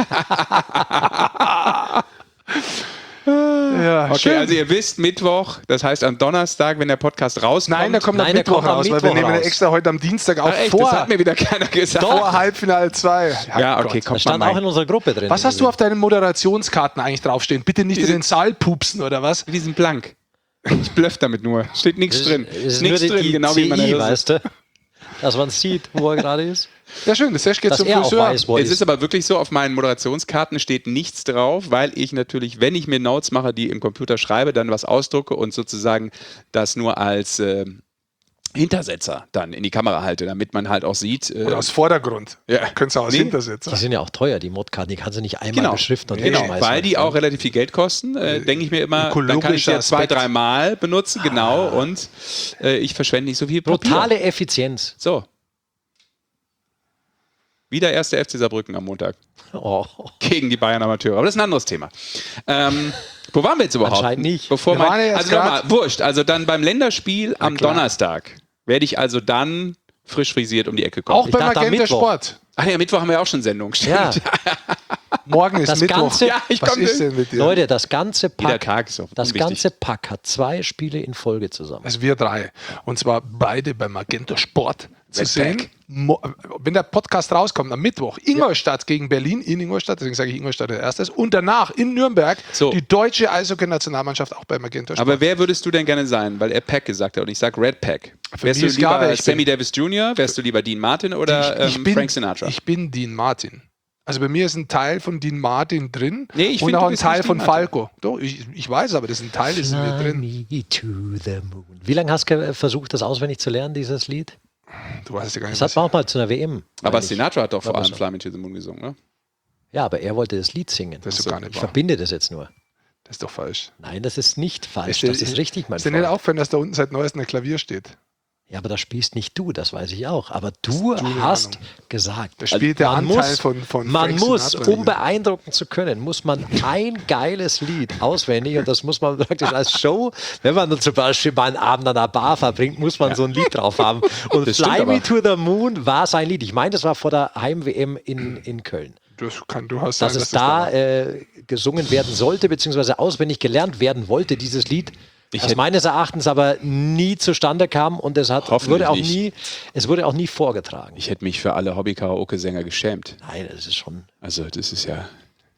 Ja, Okay, schön. also ihr wisst, Mittwoch, das heißt am Donnerstag, wenn der Podcast rauskommt. Nein, der kommt am Nein, der Mittwoch kommt am raus, weil wir Mittwoch nehmen raus. extra heute am Dienstag auf Ach, echt, vor. das hat mir wieder keiner gesagt. Vor Halbfinale 2. Ja, okay, komm Das stand mal. auch in unserer Gruppe drin. Was hast du auf deinen Moderationskarten eigentlich draufstehen? Bitte nicht in den Saal pupsen, oder was? Die sind blank. Ich bluff damit nur. Steht nichts drin. Ist Nichts nur drin, genau wie in meiner CI, Hose. weißt du? Dass man sieht, wo er gerade ist. Ja, schön. Das heißt, geht Dass zum er auch Friseur. weiß, wo er Es ist aber wirklich so, auf meinen Moderationskarten steht nichts drauf, weil ich natürlich, wenn ich mir Notes mache, die im Computer schreibe, dann was ausdrucke und sozusagen das nur als Hintersetzer dann in die Kamera halte, damit man halt auch sieht. Oder aus Vordergrund. Ja. Könntest du auch als Nee. Hintersetzer. Die sind ja auch teuer, die Modkarten. Die kannst du nicht einmal Genau, beschriften und genau, wegschmeißen. weil die auch relativ viel Geld kosten, denke ich mir immer, dann kann ich sie ja Ökologischer 2-3 Mal benutzen, genau, und ich verschwende nicht so viel Papier. Brutale Effizienz. So. Wieder 1. FC Saarbrücken am Montag. Oh. Gegen die Bayern Amateure. Aber das ist ein anderes Thema. Wo waren wir jetzt überhaupt? Anscheinend nicht. Bevor Wir waren ja jetzt also nochmal, wurscht. Also dann beim Länderspiel am klar. Donnerstag werde ich also dann frisch frisiert um die Ecke kommen. Auch bei dachte, am Magenta Mittwoch. Sport. Ach ja, Mittwoch haben wir auch schon Sendung. Stimmt. Ja, Morgen ist Das Mittwoch. Ganze- Ja, ich Was komme ist denn mit dir? Leute, das ganze Jeder Pack, Tag ist so das unwichtig. ganze Pack hat 2 Spiele in Folge zusammen. Also wir 3. Und zwar beide bei Magenta Sport. zu sehen, wenn der Podcast rauskommt am Mittwoch, Ingolstadt gegen Berlin in Ingolstadt, deswegen sage ich Ingolstadt als erstes, und danach in Nürnberg die deutsche Eishockey-Nationalmannschaft auch beim Magenta Sport. Aber wer würdest du denn gerne sein? Weil er Pack gesagt hat und ich sage Red Pack. Wärst du lieber klar, Sammy Davis Jr., wärst du lieber Dean Martin oder Frank Sinatra? Ich bin Dean Martin. Also bei mir ist ein Teil von Dean Martin drin ich und find, auch ein Teil von Dean Falco. Doch, ich weiß, aber das ist ein Teil, das ist in mir drin. Me to the moon. Wie lange hast du versucht, das auswendig zu lernen, dieses Lied? Du weißt ja gar nicht, das hat man auch mal zu einer WM. Aber Sinatra hat doch vor allem Fly Me to the Moon gesungen, ne? Ja, aber er wollte das Lied singen. Das ist so, gar nicht ich wahr. verbinde das jetzt nur. Das ist doch falsch. Nein, das ist nicht falsch. Das ist richtig, mein Freund. Ist dir nicht auffallen, dass da unten seit neuestem ein Klavier steht? Ja, aber da spielst nicht du, das weiß ich auch. Aber du hast gesagt, da spielt der Anteil von man muss, um beeindrucken zu können, muss man ein geiles Lied auswendig und das muss man praktisch als Show, wenn man dann zum Beispiel mal einen Abend an der Bar verbringt, muss man so ein Lied drauf haben. Und Fly Me to the Moon war sein Lied. Ich meine, das war vor der Heim-WM in Köln. Das kann durchaus sein, dass es da gesungen werden sollte, beziehungsweise auswendig gelernt werden wollte, dieses Lied. Das meines Erachtens aber nie zustande kam und es wurde auch nie vorgetragen. Ich hätte mich für alle Hobby-Karaoke-Sänger geschämt. Nein, das ist schon... Also das ist ja...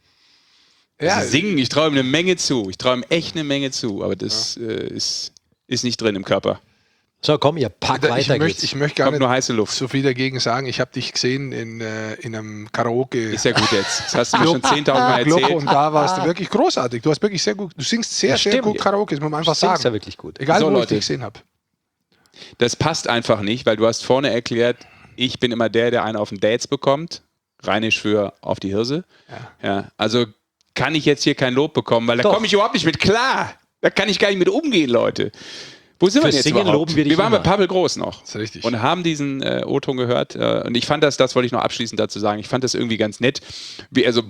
Also singen, ich traue ihm eine Menge zu. Ich traue ihm echt eine Menge zu, aber das ist nicht drin im Körper. So, komm, ihr packt weiter geht's. Ich möchte gar Kommt nicht nur heiße Luft. so viel dagegen sagen. Ich habe dich gesehen in einem Karaoke. Ist ja gut jetzt. Das hast du mir schon 10.000 Mal erzählt. Und da warst du wirklich großartig. Du hast wirklich sehr gut, du singst sehr gut Karaoke, das muss man einfach sagen. Ja wirklich gut. Egal, so, wo Leute, ich dich gesehen habe. Das passt einfach nicht, weil du hast vorne erklärt, ich bin immer der einen auf den Dates bekommt. Rheinisch für auf die Hirse. Ja, also kann ich jetzt hier kein Lob bekommen, weil da komme ich überhaupt nicht mit klar. Da kann ich gar nicht mit umgehen, Leute. Wo sind wir jetzt Singen überhaupt? loben wir waren bei Pavel Groß noch. Das ist richtig. Und haben diesen O-Ton gehört. Und ich fand das wollte ich noch abschließend dazu sagen, ich fand das irgendwie ganz nett, wie er so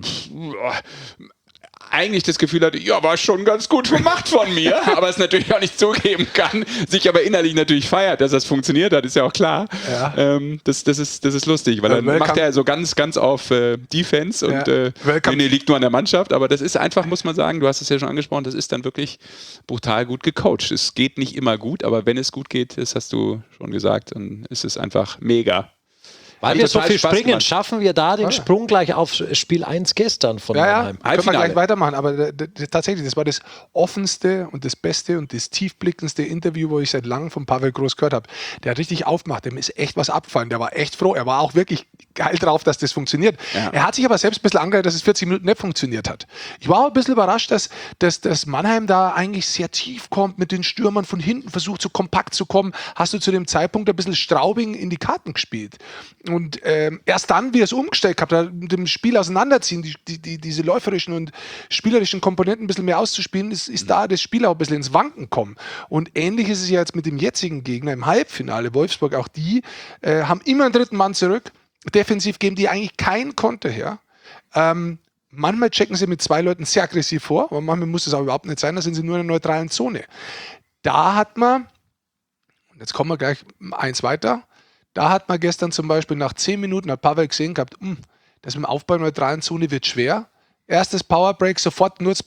eigentlich das Gefühl hatte, ja, war schon ganz gut gemacht von mir, aber es natürlich auch nicht zugeben kann, sich aber innerlich natürlich feiert, dass das funktioniert hat, ist ja auch klar. Ja. Das ist lustig, weil dann macht er so ganz, ganz auf Defense und liegt nur an der Mannschaft, aber das ist einfach, muss man sagen, du hast es ja schon angesprochen, das ist dann wirklich brutal gut gecoacht. Es geht nicht immer gut, aber wenn es gut geht, das hast du schon gesagt, dann ist es einfach mega. Weil wir so viel springen, schaffen wir da den Sprung gleich auf Spiel 1 gestern von Mannheim. Ja, können wir gleich weitermachen, aber tatsächlich, das war das offenste und das beste und das tiefblickendste Interview, wo ich seit langem von Pavel Groß gehört habe. Der hat richtig aufgemacht, dem ist echt was abgefallen, der war echt froh, er war auch wirklich geil drauf, dass das funktioniert. Ja. Er hat sich aber selbst ein bisschen angehört, dass es 40 Minuten nicht funktioniert hat. Ich war auch ein bisschen überrascht, dass Mannheim da eigentlich sehr tief kommt, mit den Stürmern von hinten versucht, so kompakt zu kommen. Hast du zu dem Zeitpunkt ein bisschen Straubing in die Karten gespielt. Und erst dann, wie er es umgestellt hat, mit dem Spiel auseinanderziehen, diese läuferischen und spielerischen Komponenten ein bisschen mehr auszuspielen, ist da das Spiel auch ein bisschen ins Wanken gekommen. Und ähnlich ist es ja jetzt mit dem jetzigen Gegner im Halbfinale, Wolfsburg, auch die haben immer einen dritten Mann zurück. Defensiv geben die eigentlich keinen Konter her. Manchmal checken sie mit 2 Leuten sehr aggressiv vor, aber manchmal muss es auch überhaupt nicht sein, da sind sie nur in einer neutralen Zone. Da hat man, und jetzt kommen wir gleich eins weiter, da hat man gestern zum Beispiel nach 10 Minuten, hat Pavel gesehen gehabt, das mit dem Aufbau in der neutralen Zone wird schwer. Erstes Powerbreak, sofort nur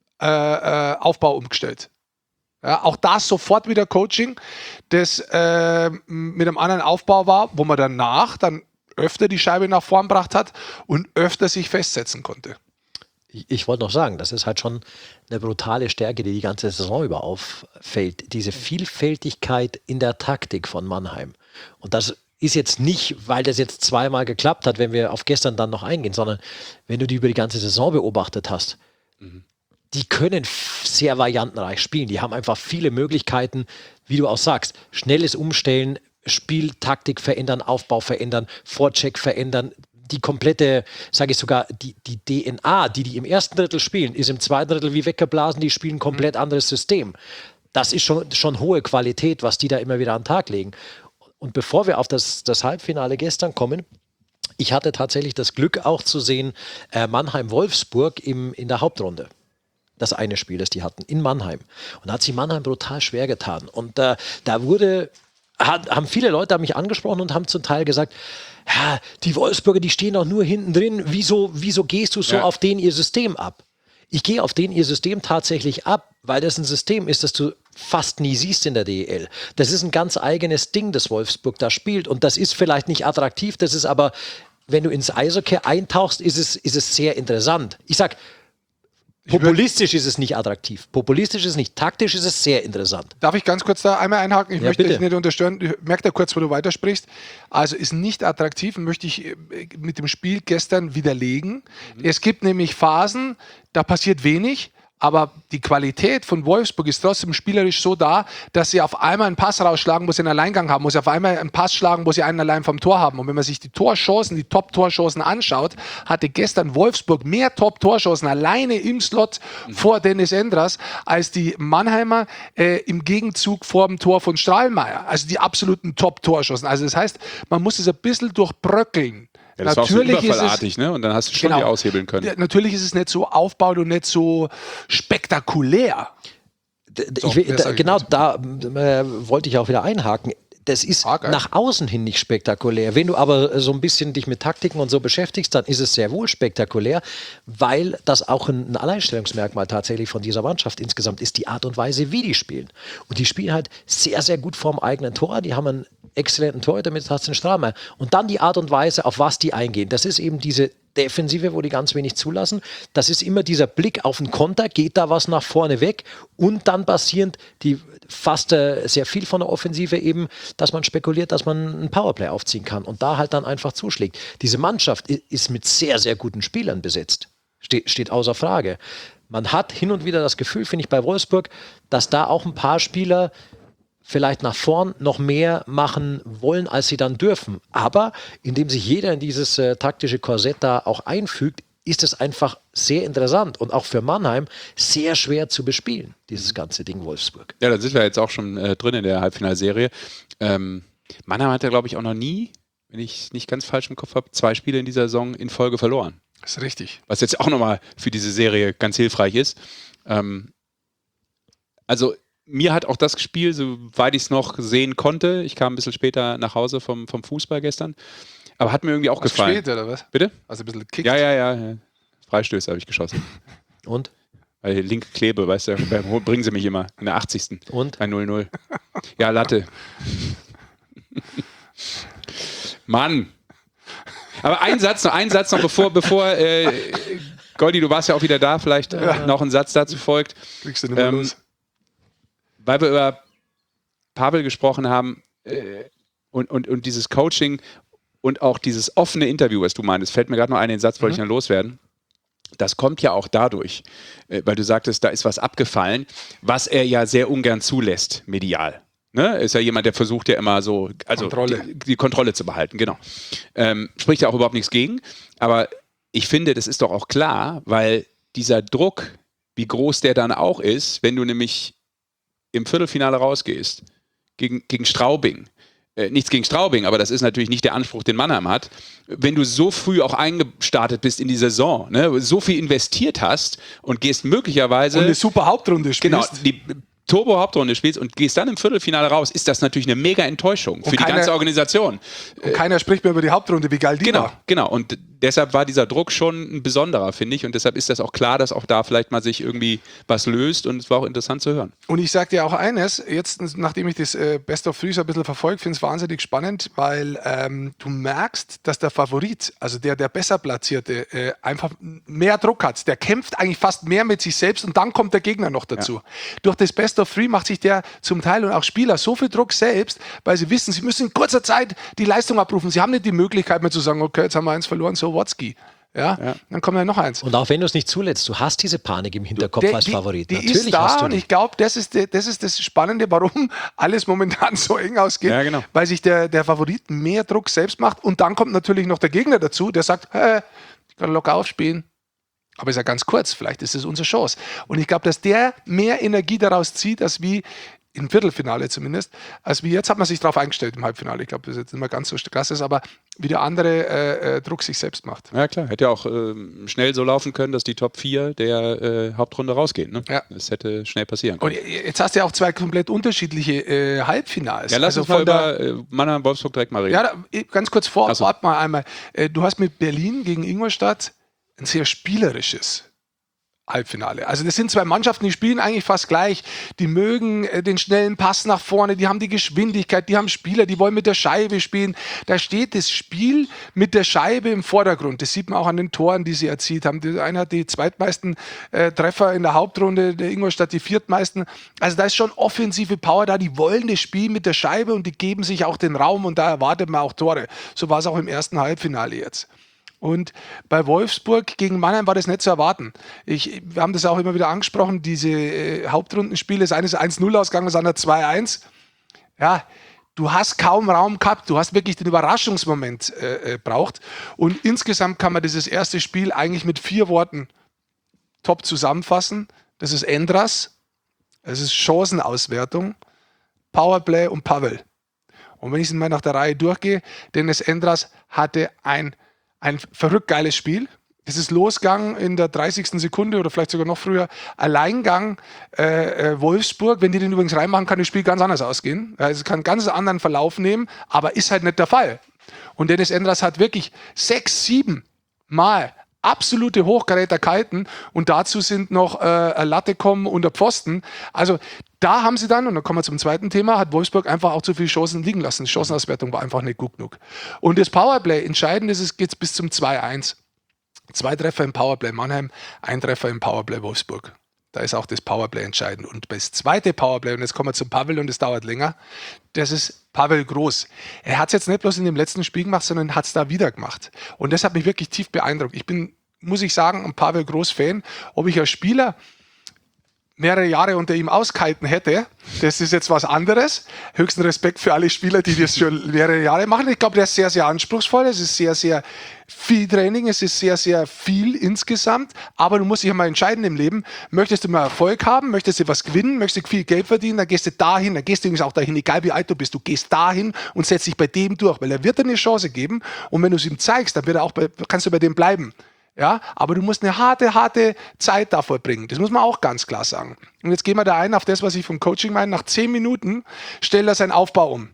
Aufbau umgestellt. Ja, auch das sofort wieder Coaching, das mit einem anderen Aufbau war, wo man danach dann öfter die Scheibe nach vorn gebracht hat und öfter sich festsetzen konnte. Ich wollte noch sagen, das ist halt schon eine brutale Stärke, die ganze Saison über auffällt. Diese Vielfältigkeit in der Taktik von Mannheim. Und das ist jetzt nicht, weil das jetzt zweimal geklappt hat, wenn wir auf gestern dann noch eingehen, sondern wenn du die über die ganze Saison beobachtet hast, die können sehr variantenreich spielen. Die haben einfach viele Möglichkeiten, wie du auch sagst, schnelles Umstellen, Spieltaktik verändern, Aufbau verändern, Vorcheck verändern. Die komplette, sage ich sogar, die DNA, die im ersten Drittel spielen, ist im zweiten Drittel wie weggeblasen, die spielen ein komplett anderes System. Das ist schon hohe Qualität, was die da immer wieder an den Tag legen. Und bevor wir auf das Halbfinale gestern kommen, ich hatte tatsächlich das Glück auch zu sehen, Mannheim-Wolfsburg in der Hauptrunde. Das eine Spiel, das die hatten, in Mannheim. Und da hat sich Mannheim brutal schwer getan. Und da haben viele Leute mich angesprochen und haben zum Teil gesagt, ja, die Wolfsburger, die stehen doch nur hinten drin, wieso gehst du so auf denen ihr System ab? Ich gehe auf ihr System tatsächlich ab, weil das ein System ist, das du fast nie siehst in der DEL. Das ist ein ganz eigenes Ding, das Wolfsburg da spielt. Und das ist vielleicht nicht attraktiv, das ist aber, wenn du ins Eishockey eintauchst, ist es sehr interessant. Ich sag, populistisch ist es nicht attraktiv. Populistisch ist es nicht. Taktisch ist es sehr interessant. Darf ich ganz kurz da einmal einhaken? Ich möchte bitte. dich nicht unterstören. Merk da kurz, wo du weitersprichst. Also ist nicht attraktiv, möchte ich mit dem Spiel gestern widerlegen. Es gibt nämlich Phasen, da passiert wenig. Aber die Qualität von Wolfsburg ist trotzdem spielerisch so da, dass sie auf einmal einen Pass rausschlagen, wo sie einen Alleingang haben, wo sie auf einmal einen Pass schlagen, wo sie einen allein vom Tor haben. Und wenn man sich die Torchancen, die Top-Torchancen anschaut, hatte gestern Wolfsburg mehr Top-Torchancen alleine im Slot vor Dennis Endras als die Mannheimer im Gegenzug vor dem Tor von Strahlmeier. Also die absoluten Top-Torchancen. Also das heißt, man muss es ein bisschen durchbröckeln. Ja, das natürlich war auch so überfallartig, ne? Und dann hast du schon die aushebeln können. Natürlich ist es nicht so aufbauend und nicht so spektakulär. Genau da wollte ich auch wieder einhaken. Das ist nach außen hin nicht spektakulär. Wenn du aber so ein bisschen dich mit Taktiken und so beschäftigst, dann ist es sehr wohl spektakulär, weil das auch ein Alleinstellungsmerkmal tatsächlich von dieser Mannschaft insgesamt ist, die Art und Weise, wie die spielen. Und die spielen halt sehr, sehr gut vorm eigenen Tor. Die haben einen exzellenten Torhüter mit Tasten Strahlmeier. Und dann die Art und Weise, auf was die eingehen. Das ist eben diese Defensive, wo die ganz wenig zulassen. Das ist immer dieser Blick auf den Konter, geht da was nach vorne weg und dann basierend die fast sehr viel von der Offensive eben, dass man spekuliert, dass man ein Powerplay aufziehen kann und da halt dann einfach zuschlägt. Diese Mannschaft ist mit sehr, sehr guten Spielern besetzt. Steht außer Frage. Man hat hin und wieder das Gefühl, finde ich, bei Wolfsburg, dass da auch ein paar Spieler vielleicht nach vorn noch mehr machen wollen, als sie dann dürfen. Aber indem sich jeder in dieses taktische Korsett da auch einfügt, ist es einfach sehr interessant und auch für Mannheim sehr schwer zu bespielen, dieses ganze Ding Wolfsburg. Ja, da sind wir jetzt auch schon drin in der Halbfinalserie. Mannheim hat ja, glaube ich, auch noch nie, wenn ich es nicht ganz falsch im Kopf habe, 2 Spiele in dieser Saison in Folge verloren. Das ist richtig. Was jetzt auch nochmal für diese Serie ganz hilfreich ist. Also mir hat auch das Spiel, soweit ich es noch sehen konnte, ich kam ein bisschen später nach Hause vom Fußball gestern, aber hat mir irgendwie auch gefallen. Spät, oder was? Bitte? Also ein bisschen gekickt. Ja. Freistöße habe ich geschossen. Und? Weil linke Klebe, weißt du, bringen sie mich immer in der 80. Und? Bei 0-0. Ja, Latte. Mann. Aber ein Satz noch, bevor Goldi, du warst ja auch wieder da, vielleicht noch ein Satz dazu folgt. Kriegst du nicht mehr los. Weil wir über Pavel gesprochen haben und dieses Coaching und auch dieses offene Interview, was du meinst, fällt mir gerade noch einen Satz, wollte ich dann loswerden. Das kommt ja auch dadurch, weil du sagtest, da ist was abgefallen, was er ja sehr ungern zulässt, medial. Ne? Ist ja jemand, der versucht ja immer so, also die Kontrolle zu behalten, genau. Spricht ja auch überhaupt nichts gegen, aber ich finde, das ist doch auch klar, weil dieser Druck, wie groß der dann auch ist, wenn du nämlich im Viertelfinale rausgehst, gegen Straubing. Nichts gegen Straubing, aber das ist natürlich nicht der Anspruch, den Mannheim hat. Wenn du so früh auch eingestartet bist in die Saison, ne, so viel investiert hast und gehst möglicherweise... Und eine super Hauptrunde spielst. Genau, die Turbo-Hauptrunde spielst und gehst dann im Viertelfinale raus, ist das natürlich eine mega Enttäuschung für die ganze Organisation. Und keiner spricht mehr über die Hauptrunde, wie geil die war. Genau. Und deshalb war dieser Druck schon ein besonderer, finde ich. Und deshalb ist das auch klar, dass auch da vielleicht mal sich irgendwie was löst. Und es war auch interessant zu hören. Und ich sage dir auch eines, jetzt, nachdem ich das Best of Three so ein bisschen verfolgt, finde ich es wahnsinnig spannend, weil du merkst, dass der Favorit, also der besser Platzierte, einfach mehr Druck hat. Der kämpft eigentlich fast mehr mit sich selbst und dann kommt der Gegner noch dazu. Ja. Durch das Best of Three macht sich der zum Teil und auch Spieler so viel Druck selbst, weil sie wissen, sie müssen in kurzer Zeit die Leistung abrufen. Sie haben nicht die Möglichkeit mehr zu sagen, okay, jetzt haben wir eins verloren, so Watzki. Ja, dann kommt ja noch eins. Und auch wenn du es nicht zulässt, du hast diese Panik im Hinterkopf als Favorit. Die ist da und ich glaube, das ist das Spannende, warum alles momentan so eng ausgeht, weil sich der Favorit mehr Druck selbst macht und dann kommt natürlich noch der Gegner dazu, der sagt, ich kann locker aufspielen. Aber ist ja ganz kurz, vielleicht ist es unsere Chance. Und ich glaube, dass der mehr Energie daraus zieht, als wie im Viertelfinale zumindest, als wie jetzt hat man sich darauf eingestellt im Halbfinale. Ich glaube, das ist jetzt nicht mehr ganz so krass ist, aber wie der andere Druck sich selbst macht. Ja klar, hätte ja auch schnell so laufen können, dass die Top 4 der Hauptrunde rausgehen. Ne? Ja. Das hätte schnell passieren können. Und jetzt hast du ja auch 2 komplett unterschiedliche Halbfinals. Ja, lass uns mal über Mannheim-Wolfsburg direkt mal reden. Ja, ganz kurz vorab mal einmal. Du hast mit Berlin gegen Ingolstadt ein sehr spielerisches, Halbfinale. Also das sind zwei Mannschaften, die spielen eigentlich fast gleich. Die mögen den schnellen Pass nach vorne, die haben die Geschwindigkeit, die haben Spieler, die wollen mit der Scheibe spielen. Da steht das Spiel mit der Scheibe im Vordergrund. Das sieht man auch an den Toren, die sie erzielt haben. Einer hat die zweitmeisten Treffer in der Hauptrunde, der Ingolstadt die viertmeisten. Also da ist schon offensive Power da. Die wollen das Spiel mit der Scheibe und die geben sich auch den Raum und da erwartet man auch Tore. So war es auch im ersten Halbfinale jetzt. Und bei Wolfsburg gegen Mannheim war das nicht zu erwarten. Wir haben das auch immer wieder angesprochen, diese Hauptrundenspiele, das eine ist 1-0 ausgegangen, das andere 2-1. Ja, du hast kaum Raum gehabt, du hast wirklich den Überraschungsmoment braucht. Und insgesamt kann man dieses erste Spiel eigentlich mit 4 Worten top zusammenfassen. Das ist Endras, das ist Chancenauswertung, Powerplay und Pavel. Und wenn ich es mal nach der Reihe durchgehe, Dennis Endras hatte ein verrückt geiles Spiel. Es ist losgegangen in der 30. Sekunde oder vielleicht sogar noch früher. Alleingang Wolfsburg. Wenn die den übrigens reinmachen, kann das Spiel ganz anders ausgehen. Es kann einen ganz anderen Verlauf nehmen, aber ist halt nicht der Fall. Und Dennis Endras hat wirklich 6, 7 Mal absolute Hochkaräter gehalten und dazu sind noch Latte kommen und der Pfosten. Also da haben sie dann, und dann kommen wir zum zweiten Thema, hat Wolfsburg einfach auch zu viele Chancen liegen lassen. Die Chancenauswertung war einfach nicht gut genug. Und das Powerplay, entscheidend ist, es geht bis zum 2-1. 2 Treffer im Powerplay Mannheim, 1 Treffer im Powerplay Wolfsburg. Da ist auch das Powerplay entscheidend. Und das zweite Powerplay, und jetzt kommen wir zum Pavel und es dauert länger, das ist Pavel Groß. Er hat es jetzt nicht bloß in dem letzten Spiel gemacht, sondern hat es da wieder gemacht. Und das hat mich wirklich tief beeindruckt. Ich bin, muss ich sagen, ein Pavel Groß Fan. Ob ich als Spieler mehrere Jahre unter ihm ausgehalten hätte, das ist jetzt was anderes. Höchsten Respekt für alle Spieler, die das schon mehrere Jahre machen. Ich glaube, der ist sehr, sehr anspruchsvoll. Es ist sehr, sehr viel Training. Es ist sehr, sehr viel insgesamt. Aber du musst dich mal entscheiden im Leben. Möchtest du mal Erfolg haben? Möchtest du was gewinnen? Möchtest du viel Geld verdienen? Dann gehst du dahin. Dann gehst du übrigens auch dahin, egal wie alt du bist. Du gehst dahin und setzt dich bei dem durch, weil er wird dir eine Chance geben. Und wenn du es ihm zeigst, dann wird er auch kannst du bei dem bleiben. Ja, aber du musst eine harte Zeit davor bringen. Das muss man auch ganz klar sagen. Und jetzt gehen wir da ein auf das, was ich vom Coaching meine. Nach 10 Minuten stellt er seinen Aufbau um.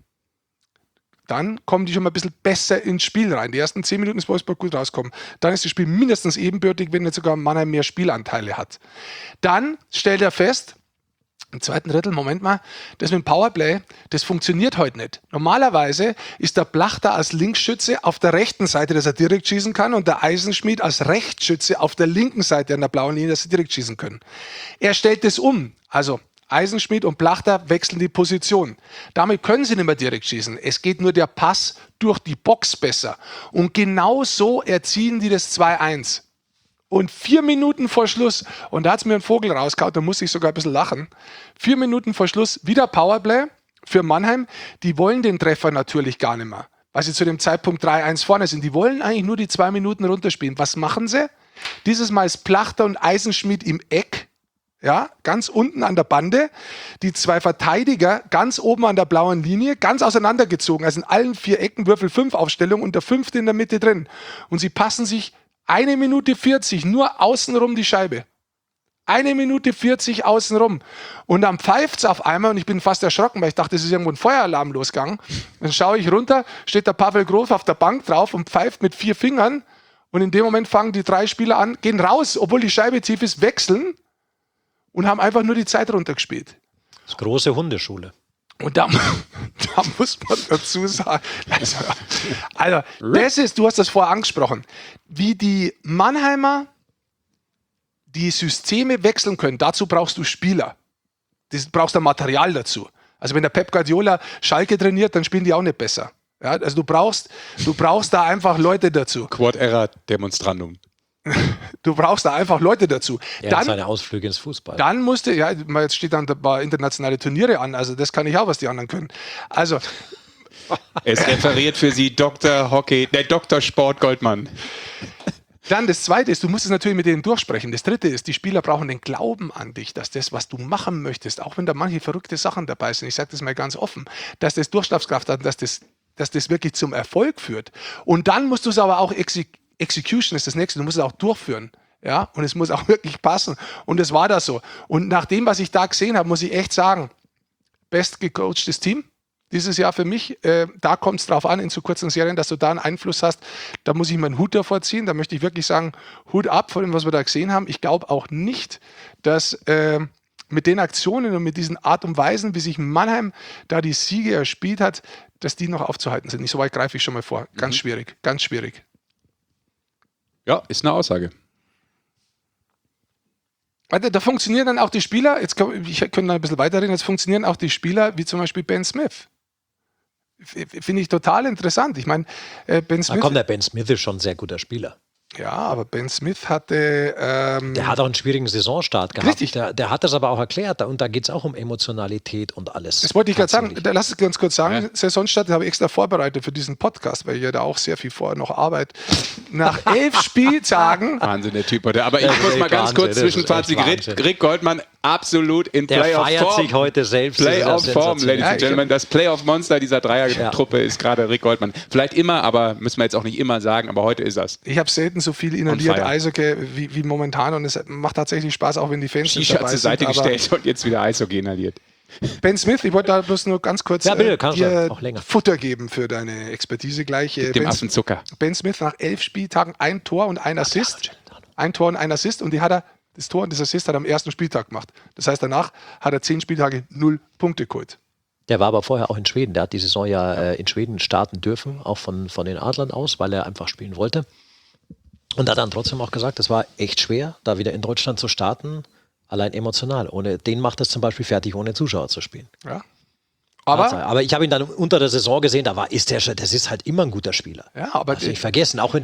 Dann kommen die schon mal ein bisschen besser ins Spiel rein. Die ersten 10 Minuten ist Wolfsburg gut rauskommen. Dann ist das Spiel mindestens ebenbürtig, wenn nicht sogar Mannheim mehr Spielanteile hat. Dann stellt er fest, im zweiten Drittel, Moment mal, das mit dem Powerplay, das funktioniert heute nicht. Normalerweise ist der Plachter als Linksschütze auf der rechten Seite, dass er direkt schießen kann, und der Eisenschmied als Rechtsschütze auf der linken Seite an der blauen Linie, dass sie direkt schießen können. Er stellt das um. Also Eisenschmied und Plachter wechseln die Position. Damit können sie nicht mehr direkt schießen. Es geht nur der Pass durch die Box besser. Und genau so erzielen die das 2-1. Und 4 Minuten vor Schluss, und da hat es mir ein Vogel rausgehauen, da musste ich sogar ein bisschen lachen, 4 Minuten vor Schluss wieder Powerplay für Mannheim. Die wollen den Treffer natürlich gar nicht mehr, weil sie zu dem Zeitpunkt 3-1 vorne sind. Die wollen eigentlich nur die 2 Minuten runterspielen. Was machen sie? Dieses Mal ist Plachter und Eisenschmied im Eck, ja, ganz unten an der Bande. Die 2 Verteidiger ganz oben an der blauen Linie, ganz auseinandergezogen. Also in allen 4 Ecken Würfel 5 Aufstellung und der 5. in der Mitte drin. Und sie passen sich 1 Minute 40 nur außenrum die Scheibe. 1 Minute 40 außenrum. Und dann pfeift es auf einmal und ich bin fast erschrocken, weil ich dachte, es ist irgendwo ein Feueralarm losgegangen. Dann schaue ich runter, steht der Pavel Groß auf der Bank drauf und pfeift mit 4 Fingern. Und in dem Moment fangen die 3 Spieler an, gehen raus, obwohl die Scheibe tief ist, wechseln und haben einfach nur die Zeit runtergespielt. Das ist große Hundeschule. Und da muss man dazu sagen, also das ist, du hast das vorher angesprochen, wie die Mannheimer die Systeme wechseln können. Dazu brauchst du Spieler. Du brauchst da Material dazu. Also wenn der Pep Guardiola Schalke trainiert, dann spielen die auch nicht besser. Ja, also du brauchst da einfach Leute dazu. Quod erat demonstrandum. Du brauchst da einfach Leute dazu. Dann seine Ausflüge ins Fußball. Dann musste, ja, jetzt steht dann ein paar internationale Turniere an, also das kann ich auch, was die anderen können. Also es referiert für Sie Dr. Sport Goldmann. Dann das Zweite ist, du musst es natürlich mit denen durchsprechen. Das Dritte ist, die Spieler brauchen den Glauben an dich, dass das, was du machen möchtest, auch wenn da manche verrückte Sachen dabei sind, ich sage das mal ganz offen, dass das Durchschlagskraft hat, dass das wirklich zum Erfolg führt. Und dann musst du es aber auch Execution ist das Nächste, du musst es auch durchführen. Ja, und es muss auch wirklich passen. Und es war das so. Und nach dem, was ich da gesehen habe, muss ich echt sagen, best gecoachtes Team. dieses Jahr für mich. Da kommt es drauf an, in so kurzen Serien, dass du da einen Einfluss hast. Da muss ich meinen Hut davor ziehen. Da möchte ich wirklich sagen, Hut ab von dem, was wir da gesehen haben. Ich glaube auch nicht, dass mit den Aktionen und mit diesen Art und Weisen, wie sich Mannheim da die Siege erspielt hat, dass die noch aufzuhalten sind. Nicht so weit greife ich schon mal vor. Ganz schwierig, ganz schwierig. Ja, ist eine Aussage. Da funktionieren dann auch die Spieler, ich könnte noch ein bisschen weiterreden, jetzt funktionieren auch die Spieler, wie zum Beispiel Ben Smith. Finde ich total interessant. Ich meine, Ben Smith... der Ben Smith ist schon ein sehr guter Spieler. Ja, aber Ben Smith hatte... der hat auch einen schwierigen Saisonstart gehabt. Richtig. Der hat das aber auch erklärt. Und da geht es auch um Emotionalität und alles. Das wollte ich gerade sagen. Lass es ganz kurz sagen. Ja. Saisonstart habe ich extra vorbereitet für diesen Podcast, weil ich ja da auch sehr viel vorher noch arbeite. Nach 11 Spieltagen... Wahnsinn, der Typ heute. Aber ich muss mal ganz kurz zwischenfassen. Rick Goldman absolut in Playoff-Form. Der feiert sich heute selbst. Playoff-Form, Ladies and Gentlemen. Das Playoff-Monster dieser Dreiertruppe ist gerade Rick Goldman. Vielleicht immer, aber müssen wir jetzt auch nicht immer sagen, aber heute ist das. Ich habe selten so viel inhaliert Eishockey wie momentan und es macht tatsächlich Spaß, auch wenn die Fans dabei sind. Zur Seite gestellt und jetzt wieder Eishockey inhaliert. Ben Smith, ich wollte da bloß nur ganz kurz dir Futter geben für deine Expertise gleich. Dem Affen Zucker. Ben Smith nach 11 Spieltagen ein Tor und ein Assist. Ein Tor und ein Assist und das Tor und das Assist hat er am ersten Spieltag gemacht. Das heißt, danach hat er 10 Spieltage 0 Punkte geholt. Der war aber vorher auch in Schweden. Der hat die Saison in Schweden starten dürfen, auch von den Adlern aus, weil er einfach spielen wollte. Und hat dann trotzdem auch gesagt, es war echt schwer, da wieder in Deutschland zu starten, allein emotional. Ohne den macht es zum Beispiel fertig, ohne Zuschauer zu spielen. Ja. Aber ich habe ihn dann unter der Saison gesehen, das ist halt immer ein guter Spieler. Ja, aber nicht vergessen, auch wenn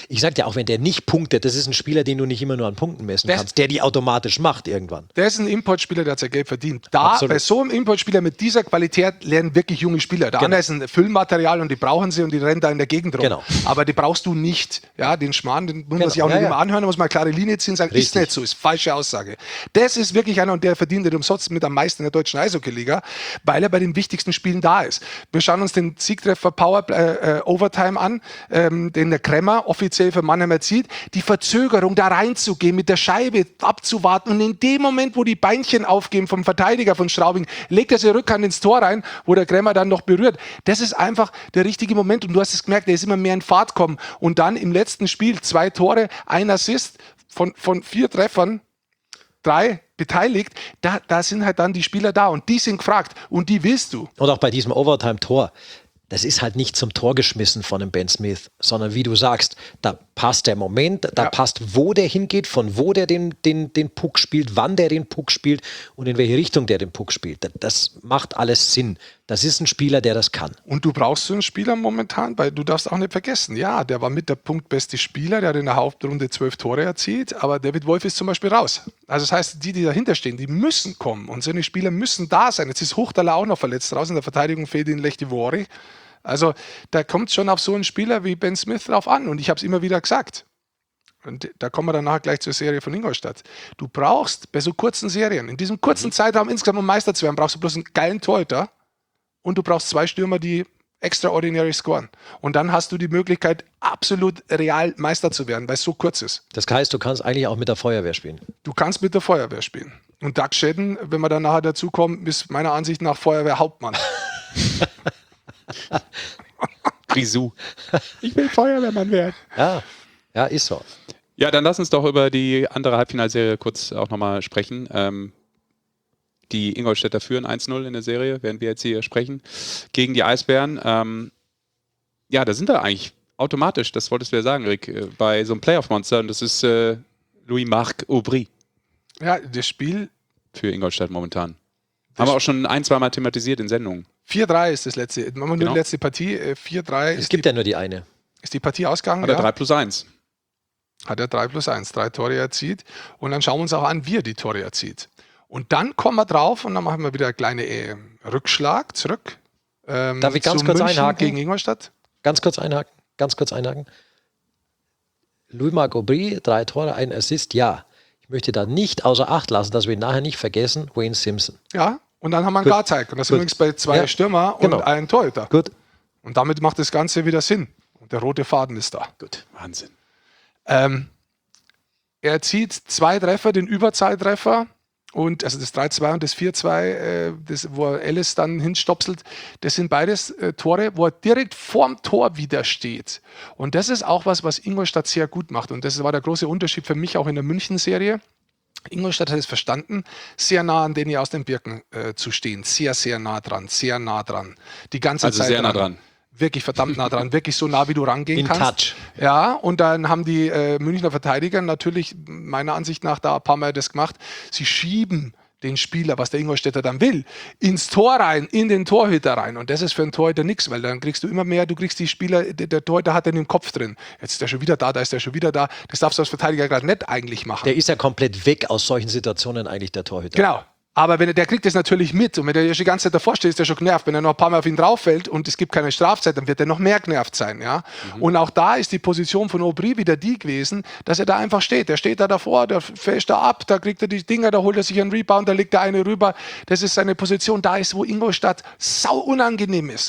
der nicht punktet, das ist ein Spieler, den du nicht immer nur an Punkten messen kannst, der die automatisch macht irgendwann. Der ist ein Importspieler, der hat sein Geld verdient. Bei so einem Importspieler mit dieser Qualität lernen wirklich junge Spieler. Der andere ist ein Füllmaterial und die brauchen sie und die rennen da in der Gegend rum. Genau. Aber die brauchst du nicht. Ja, den Schmarrn, den muss man sich auch nicht immer anhören, da muss man eine klare Linie ziehen und sagen, ist nicht so, ist falsche Aussage. Das ist wirklich einer und der verdient nicht umsonst mit am meisten in der deutschen Eishockey-Liga, weil er bei den wichtigsten Spielen da ist. Wir schauen uns den Siegtreffer Overtime an, den der Kremmer offiziell für Mannheim erzielt. Die Verzögerung, da reinzugehen, mit der Scheibe abzuwarten und in dem Moment, wo die Beinchen aufgehen vom Verteidiger von Straubing, legt er seine Rückhand ins Tor rein, wo der Kremmer dann noch berührt. Das ist einfach der richtige Moment und du hast es gemerkt, der ist immer mehr in Fahrt gekommen. Und dann im letzten Spiel 2 Tore, 1 Assist von 4 Treffern, 3 beteiligt, da sind halt dann die Spieler da und die sind gefragt und die willst du. Und auch bei diesem Overtime-Tor, das ist halt nicht zum Tor geschmissen von dem Ben Smith, sondern wie du sagst, da passt der Moment, da passt, wo der hingeht, von wo der den Puck spielt, wann der den Puck spielt und in welche Richtung der den Puck spielt. Das macht alles Sinn. Das ist ein Spieler, der das kann. Und du brauchst so einen Spieler momentan, weil du darfst auch nicht vergessen, ja, der war mit der punktbeste Spieler, der hat in der Hauptrunde 12 Tore erzielt, aber David Wolf ist zum Beispiel raus. Also das heißt, die dahinter stehen, die müssen kommen und so eine Spieler müssen da sein. Jetzt ist Hochtaler auch noch verletzt raus, in der Verteidigung fehlt ihnen Lehtivori. Also da kommt es schon auf so einen Spieler wie Ben Smith drauf an und ich habe es immer wieder gesagt. Und da kommen wir dann nachher gleich zur Serie von Ingolstadt. Du brauchst bei so kurzen Serien, in diesem kurzen Zeitraum insgesamt, um Meister zu werden, brauchst du bloß einen geilen Torhüter und du brauchst 2 Stürmer, die extraordinary scoren. Und dann hast du die Möglichkeit, absolut real Meister zu werden, weil es so kurz ist. Das heißt, du kannst eigentlich auch mit der Feuerwehr spielen. Du kannst mit der Feuerwehr spielen. Und Doug Shedden, wenn wir dann nachher dazu kommen, ist meiner Ansicht nach Feuerwehrhauptmann. Grisou. Ich will Feuerwehrmann werden. Ja, ist so. Ja, dann lass uns doch über die andere Halbfinalserie kurz auch nochmal sprechen. Die Ingolstädter führen 1-0 in der Serie, während wir jetzt hier sprechen, gegen die Eisbären. Da sind wir eigentlich automatisch, das wolltest du ja sagen, Rick, bei so einem Playoff-Monster und das ist Louis-Marc Aubry. Ja, das Spiel für Ingolstadt momentan. Haben wir auch schon 1-2 Mal thematisiert in Sendungen. 4-3 ist das letzte. Machen wir nur die letzte Partie. 4-3. Es gibt ja nur die eine. Ist die Partie ausgegangen? Hat er 3+1. Hat er 3+1. 3 Tore erzielt. Und dann schauen wir uns auch an, wie er die Tore erzielt. Und dann kommen wir drauf und dann machen wir wieder einen kleinen Rückschlag zurück. Darf ich ganz kurz einhaken? Gegen Ingolstadt? Ganz kurz einhaken. Louis-Marc Aubry, 3 Tore, 1 Assist, ja. Ich möchte da nicht außer Acht lassen, dass wir ihn nachher nicht vergessen, Wayne Simpson. Ja, und dann haben wir einen Garteig. Und das sind übrigens bei 2 Stürmer und einen Torhüter. Gut. Und damit macht das Ganze wieder Sinn. Und der rote Faden ist da. Gut, Wahnsinn. Er erzielt 2 Treffer, den Überzahltreffer. Und also das 3-2 und das 4-2, wo Ellis dann hinstopselt, das sind beides Tore, wo er direkt vorm Tor wieder steht. Und das ist auch was Ingolstadt sehr gut macht. Und das war der große Unterschied für mich auch in der München-Serie. Ingolstadt hat es verstanden, sehr nah an Danny aus den Birken zu stehen. Sehr, sehr nah dran, sehr nah dran. Die ganze Zeit sehr nah dran. Wirklich verdammt nah dran, wirklich so nah, wie du rangehen In kannst. Touch. Ja, und dann haben die Münchner Verteidiger natürlich meiner Ansicht nach da ein paar Mal das gemacht. Sie schieben den Spieler, was der Ingolstädter dann will, ins Tor rein, in den Torhüter rein. Und das ist für einen Torhüter nichts, weil dann kriegst du immer mehr, du kriegst die Spieler, der Torhüter hat den im Kopf drin. Jetzt ist der schon wieder da ist der schon wieder da. Das darfst du als Verteidiger gerade nicht eigentlich machen. Der ist ja komplett weg aus solchen Situationen eigentlich, der Torhüter. Genau. Aber der kriegt das natürlich mit und wenn der die ganze Zeit davor steht, ist der schon genervt. Wenn er noch ein paar Mal auf ihn drauf fällt und es gibt keine Strafzeit, dann wird er noch mehr genervt sein. Ja? Und auch da ist die Position von Aubry wieder die gewesen, dass er da einfach steht. Der steht da davor, der fällt da ab, da kriegt er die Dinger, da holt er sich einen Rebound, da legt der eine rüber. Das ist seine Position. Da ist, wo Ingolstadt sau unangenehm ist,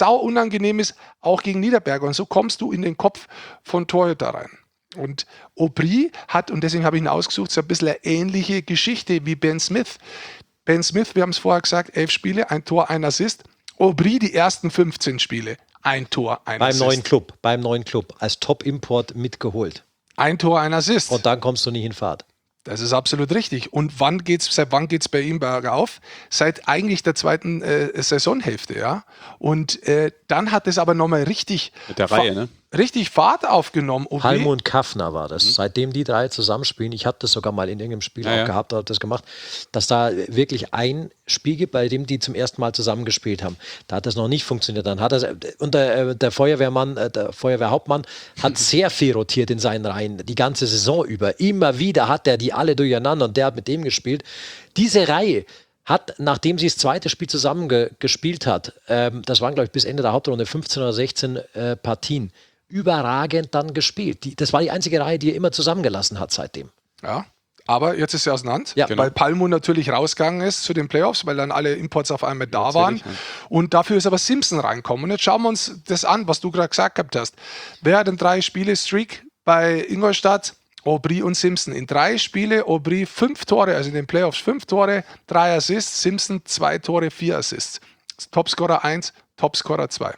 auch gegen Niederberger. Und so kommst du in den Kopf von Torhüter rein. Und Aubry hat, und deswegen habe ich ihn ausgesucht, so ein bisschen eine ähnliche Geschichte wie Ben Smith. Ben Smith, wir haben es vorher gesagt, 11 Spiele, ein Tor, ein Assist. Aubry die ersten 15 Spiele, ein Tor, ein Assist. Beim neuen Club, als Top-Import mitgeholt. Ein Tor, ein Assist. Und dann kommst du nicht in Fahrt. Das ist absolut richtig. Und seit wann geht's bei ihm bergauf? Seit eigentlich der zweiten Saisonhälfte, ja. Und dann hat es aber nochmal richtig mit der Reihe, ne? Richtig Fahrt aufgenommen. Palmo und Kaffner war das. Seitdem die drei zusammenspielen, ich habe das sogar mal in irgendeinem Spiel auch gehabt, habe das gemacht, dass da wirklich ein Spiel gibt, bei dem die zum ersten Mal zusammengespielt haben. Da hat das noch nicht funktioniert. Dann hat er, und der Feuerwehrhauptmann hat sehr viel rotiert in seinen Reihen, die ganze Saison über. Immer wieder hat er die alle durcheinander und der hat mit dem gespielt. Diese Reihe hat, nachdem sie das zweite Spiel zusammen gespielt hat, das waren, glaube ich, bis Ende der Hauptrunde 15 oder 16 Partien, überragend dann gespielt. Das war die einzige Reihe, die er immer zusammengelassen hat seitdem. Ja, aber jetzt ist sie auseinander, weil Palmo natürlich rausgegangen ist zu den Playoffs, weil dann alle Imports auf einmal da waren. Und dafür ist aber Simpson reinkommen. Und jetzt schauen wir uns das an, was du gerade gesagt gehabt hast. Wer hat denn 3 Spiele Streak bei Ingolstadt? Aubry und Simpson. In 3 Spiele Aubry 5 Tore, also in den Playoffs 5 Tore, 3 Assists, Simpson 2 Tore, 4 Assists. Topscorer 1, Topscorer 2.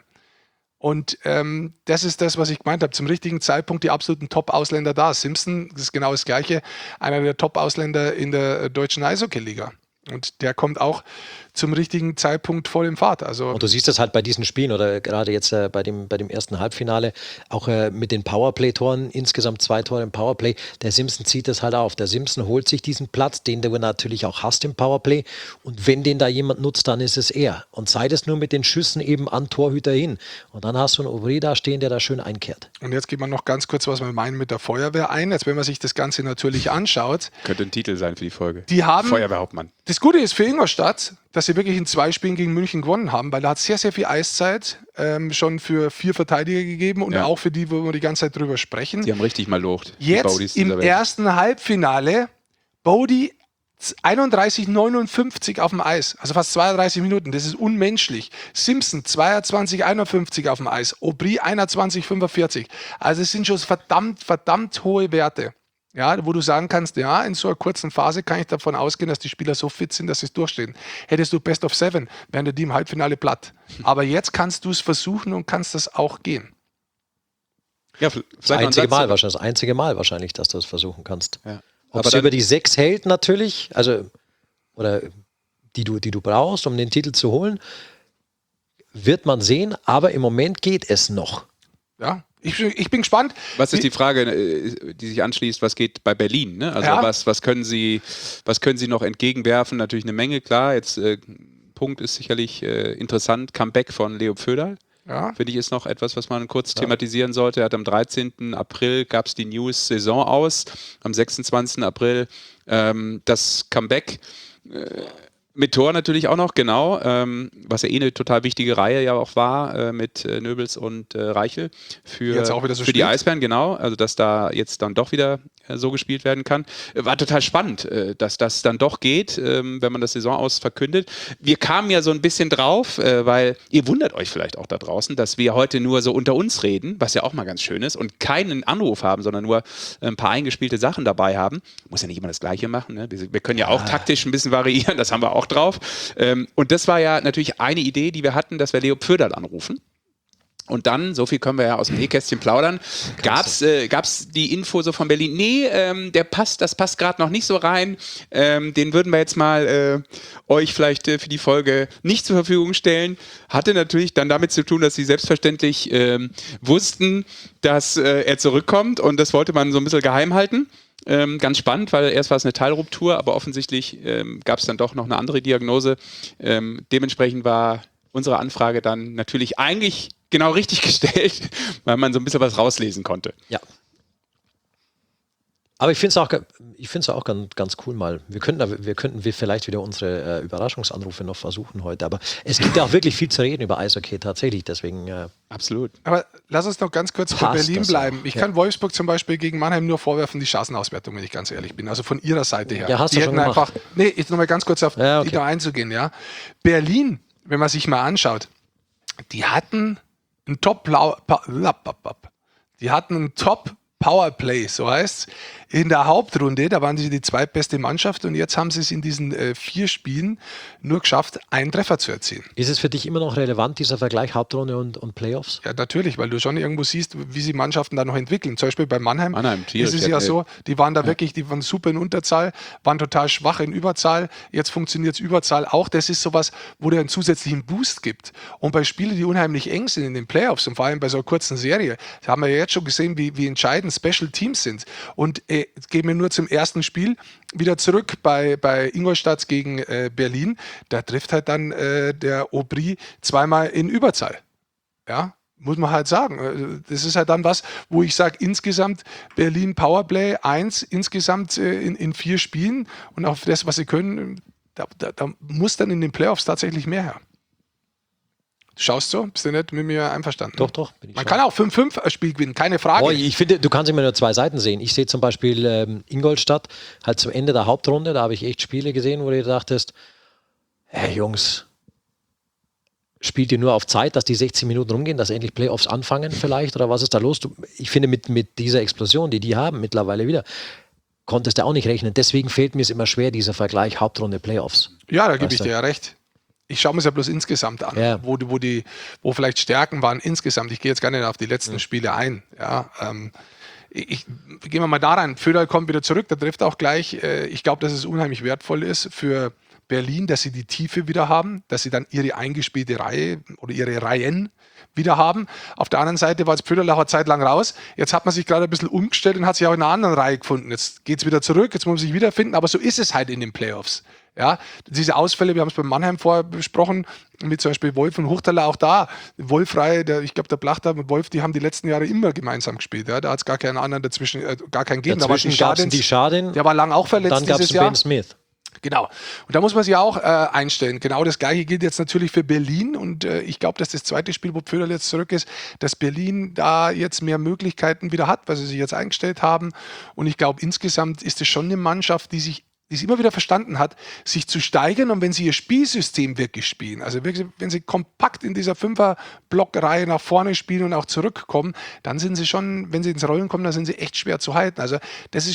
Und das ist das, was ich gemeint habe. Zum richtigen Zeitpunkt die absoluten Top-Ausländer da. Simpson, das ist genau das Gleiche, einer der Top-Ausländer in der deutschen Eishockey-Liga. Und der kommt auch zum richtigen Zeitpunkt voll in Fahrt. Also und du siehst das halt bei diesen Spielen oder gerade jetzt bei dem ersten Halbfinale, auch mit den Powerplay-Toren, insgesamt 2 Tore im Powerplay. Der Simpson zieht das halt auf. Der Simpson holt sich diesen Platz, den du natürlich auch hast im Powerplay. Und wenn den da jemand nutzt, dann ist es er. Und sei das nur mit den Schüssen eben an Torhüter hin. Und dann hast du einen Aubry da stehen, der da schön einkehrt. Und jetzt geht man noch ganz kurz, was wir meinen mit der Feuerwehr ein. Jetzt, wenn man sich das Ganze natürlich anschaut. Könnte ein Titel sein für die Folge. Die haben Feuerwehrhauptmann. Das Gute ist für Ingolstadt, dass sie wirklich in 2 Spielen gegen München gewonnen haben, weil da hat es sehr, sehr viel Eiszeit schon für 4 Verteidiger gegeben und auch für die, wo wir die ganze Zeit drüber sprechen. Die haben richtig mal locht. Jetzt im ersten Halbfinale Bodie 31,59 auf dem Eis, also fast 32 Minuten, das ist unmenschlich. Simpson 22,51 auf dem Eis, Aubry 21,45. Also es sind schon verdammt hohe Werte. Ja, wo du sagen kannst, ja, in so einer kurzen Phase kann ich davon ausgehen, dass die Spieler so fit sind, dass sie es durchstehen. Hättest du Best of 7, wären die im Halbfinale platt. Aber jetzt kannst du es versuchen und kannst das auch gehen. Ja, das einzige Mal wahrscheinlich, dass du es versuchen kannst. Ja. Ob es über die 6 hält natürlich, also oder die du brauchst, um den Titel zu holen, wird man sehen, aber im Moment geht es noch. Ja. Ich bin gespannt. Was ist die Frage, die sich anschließt, was geht bei Berlin? Ne? Also was können Sie noch entgegenwerfen? Natürlich eine Menge, klar. Jetzt Punkt ist sicherlich interessant. Comeback von Leo Pföderl. Ja. Finde ich, ist noch etwas, was man kurz thematisieren sollte. Er hat am 13. April gab es die News Saison aus. Am 26. April das Comeback. Mit Tor natürlich auch noch, genau, was ja eine total wichtige Reihe ja auch war mit Nöbels und Reichel für die Eisbären, genau, also dass da jetzt dann doch wieder so gespielt werden kann. War total spannend, dass das dann doch geht, wenn man das Saison aus verkündet. Wir kamen ja so ein bisschen drauf, weil ihr wundert euch vielleicht auch da draußen, dass wir heute nur so unter uns reden, was ja auch mal ganz schön ist und keinen Anruf haben, sondern nur ein paar eingespielte Sachen dabei haben. Muss ja nicht immer das Gleiche machen, ne? Wir können ja auch taktisch ein bisschen variieren, das haben wir auch drauf. Und das war ja natürlich eine Idee, die wir hatten, dass wir Leo Pföderl anrufen. Und dann, so viel können wir ja aus dem Nähkästchen plaudern, gab's die Info so von Berlin, nee, das passt gerade noch nicht so rein, den würden wir jetzt mal euch vielleicht für die Folge nicht zur Verfügung stellen. Hatte natürlich dann damit zu tun, dass sie selbstverständlich wussten, dass er zurückkommt und das wollte man so ein bisschen geheim halten. Ganz spannend, weil erst war es eine Teilruptur, aber offensichtlich gab es dann doch noch eine andere Diagnose. Dementsprechend war unsere Anfrage dann natürlich eigentlich genau richtig gestellt, weil man so ein bisschen was rauslesen konnte. Ja. Aber ich finde es auch ganz cool mal. Wir könnten vielleicht wieder unsere Überraschungsanrufe noch versuchen heute. Aber es gibt ja auch wirklich viel zu reden über Eishockey tatsächlich. Deswegen absolut. Aber lass uns noch ganz kurz bei Berlin bleiben. Ich kann Wolfsburg zum Beispiel gegen Mannheim nur vorwerfen, die Chancenauswertung, wenn ich ganz ehrlich bin. Also von ihrer Seite her. Ja, hast du schon gemacht. Einfach, jetzt nochmal ganz kurz auf die noch einzugehen. Ja. Berlin, wenn man sich mal anschaut, die hatten ein Top-Powerplay, so heißt es, in der Hauptrunde, da waren sie die zweitbeste Mannschaft und jetzt haben sie es in diesen 4 Spielen nur geschafft, einen Treffer zu erzielen. Ist es für dich immer noch relevant, dieser Vergleich Hauptrunde und Playoffs? Ja, natürlich, weil du schon irgendwo siehst, wie sie Mannschaften da noch entwickeln. Zum Beispiel bei Mannheim ist es ja so, die waren da wirklich, die waren super in Unterzahl, waren total schwach in Überzahl. Jetzt funktioniert es Überzahl auch. Das ist sowas, wo der einen zusätzlichen Boost gibt. Und bei Spielen, die unheimlich eng sind in den Playoffs und vor allem bei so einer kurzen Serie, da haben wir ja jetzt schon gesehen, wie entscheidend Special Teams sind. Und jetzt gehen wir nur zum ersten Spiel wieder zurück bei Ingolstadt gegen Berlin. Da trifft halt dann der Aubry zweimal in Überzahl. Ja, muss man halt sagen. Das ist halt dann was, wo ich sage, insgesamt Berlin Powerplay 1, insgesamt in 4 Spielen und auf das, was sie können, da muss dann in den Playoffs tatsächlich mehr her. Schaust du? Bist du nicht mit mir einverstanden? Doch. Man kann auch 5-5 ein Spiel gewinnen, keine Frage. Ich finde, du kannst immer nur 2 Seiten sehen. Ich sehe zum Beispiel Ingolstadt halt zum Ende der Hauptrunde, da habe ich echt Spiele gesehen, wo du dachtest, hey Jungs, spielt ihr nur auf Zeit, dass die 16 Minuten rumgehen, dass endlich Playoffs anfangen vielleicht oder was ist da los? Ich finde, mit dieser Explosion, die haben mittlerweile wieder, konntest du auch nicht rechnen. Deswegen fehlt mir es immer schwer, dieser Vergleich Hauptrunde Playoffs. Ja, da gebe ich dir ja recht. Ich schaue mir es ja bloß insgesamt an, wo vielleicht Stärken waren insgesamt. Ich gehe jetzt gar nicht auf die letzten Spiele ein. Ja, gehen wir mal da rein. Pföderl kommt wieder zurück, der trifft auch gleich. Ich glaube, dass es unheimlich wertvoll ist für Berlin, dass sie die Tiefe wieder haben, dass sie dann ihre eingespielte Reihe oder ihre Reihen wieder haben. Auf der anderen Seite war jetzt Pföderl auch eine Zeit lang raus. Jetzt hat man sich gerade ein bisschen umgestellt und hat sich auch in einer anderen Reihe gefunden. Jetzt geht es wieder zurück, jetzt muss man sich wiederfinden, aber so ist es halt in den Playoffs. Ja, diese Ausfälle, wir haben es bei Mannheim vorher besprochen, mit zum Beispiel Wolf und Huchterler auch da. Wolf-Reihe, ich glaube, der Plachter und Wolf, die haben die letzten Jahre immer gemeinsam gespielt. Ja, da hat es gar keinen anderen dazwischen, gar keinen Gegner. Dazwischen gab es die Schadin, der war lang auch verletzt dann gab es Ben Smith. Genau. Und da muss man sich auch einstellen. Genau das Gleiche gilt jetzt natürlich für Berlin. Und ich glaube, dass das zweite Spiel, wo Pföderl jetzt zurück ist, dass Berlin da jetzt mehr Möglichkeiten wieder hat, weil sie sich jetzt eingestellt haben. Und ich glaube, insgesamt ist es schon eine Mannschaft, die es immer wieder verstanden hat, sich zu steigern und wenn sie ihr Spielsystem wirklich spielen, also wirklich, wenn sie kompakt in dieser 5er-Block-Reihe nach vorne spielen und auch zurückkommen, dann sind sie schon, wenn sie ins Rollen kommen, dann sind sie echt schwer zu halten. Also das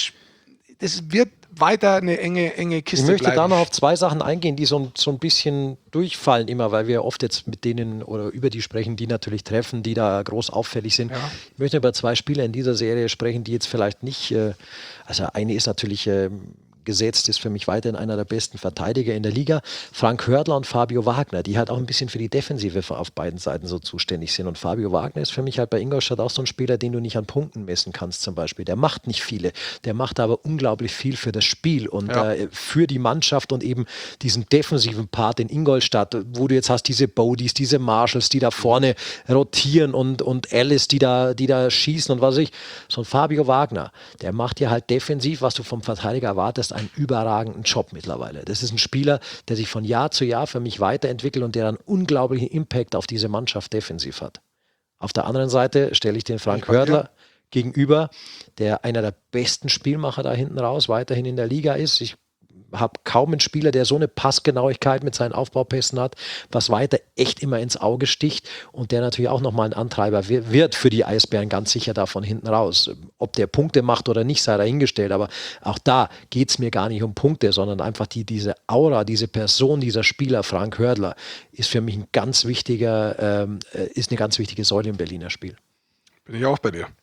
wird weiter eine enge Kiste bleiben. Ich möchte da noch auf 2 Sachen eingehen, die so ein bisschen durchfallen immer, weil wir oft jetzt mit denen oder über die sprechen, die natürlich treffen, die da groß auffällig sind. Ja. Ich möchte über 2 Spieler in dieser Serie sprechen, die jetzt vielleicht nicht, also eine ist natürlich gesetzt, ist für mich weiterhin einer der besten Verteidiger in der Liga. Frank Hördler und Fabio Wagner, die halt auch ein bisschen für die Defensive auf beiden Seiten so zuständig sind. Und Fabio Wagner ist für mich halt bei Ingolstadt auch so ein Spieler, den du nicht an Punkten messen kannst zum Beispiel. Der macht nicht viele, der macht aber unglaublich viel für das Spiel und für die Mannschaft und eben diesen defensiven Part in Ingolstadt, wo du jetzt hast diese Bodies, diese Marshalls, die da vorne rotieren und Alice, die da schießen und was weiß ich. So ein Fabio Wagner, der macht dir halt defensiv, was du vom Verteidiger erwartest, einen überragenden Job mittlerweile. Das ist ein Spieler, der sich von Jahr zu Jahr für mich weiterentwickelt und der einen unglaublichen Impact auf diese Mannschaft defensiv hat. Auf der anderen Seite stelle ich den Frank Hördler gegenüber, der einer der besten Spielmacher da hinten raus weiterhin in der Liga ist. Ich habe kaum einen Spieler, der so eine Passgenauigkeit mit seinen Aufbaupässen hat, was weiter echt immer ins Auge sticht und der natürlich auch nochmal ein Antreiber wird für die Eisbären ganz sicher da von hinten raus. Ob der Punkte macht oder nicht, sei dahingestellt, aber auch da geht es mir gar nicht um Punkte, sondern einfach diese Aura, diese Person, dieser Spieler Frank Hördler ist für mich eine ganz wichtige Säule im Berliner Spiel. Bin ich auch bei dir.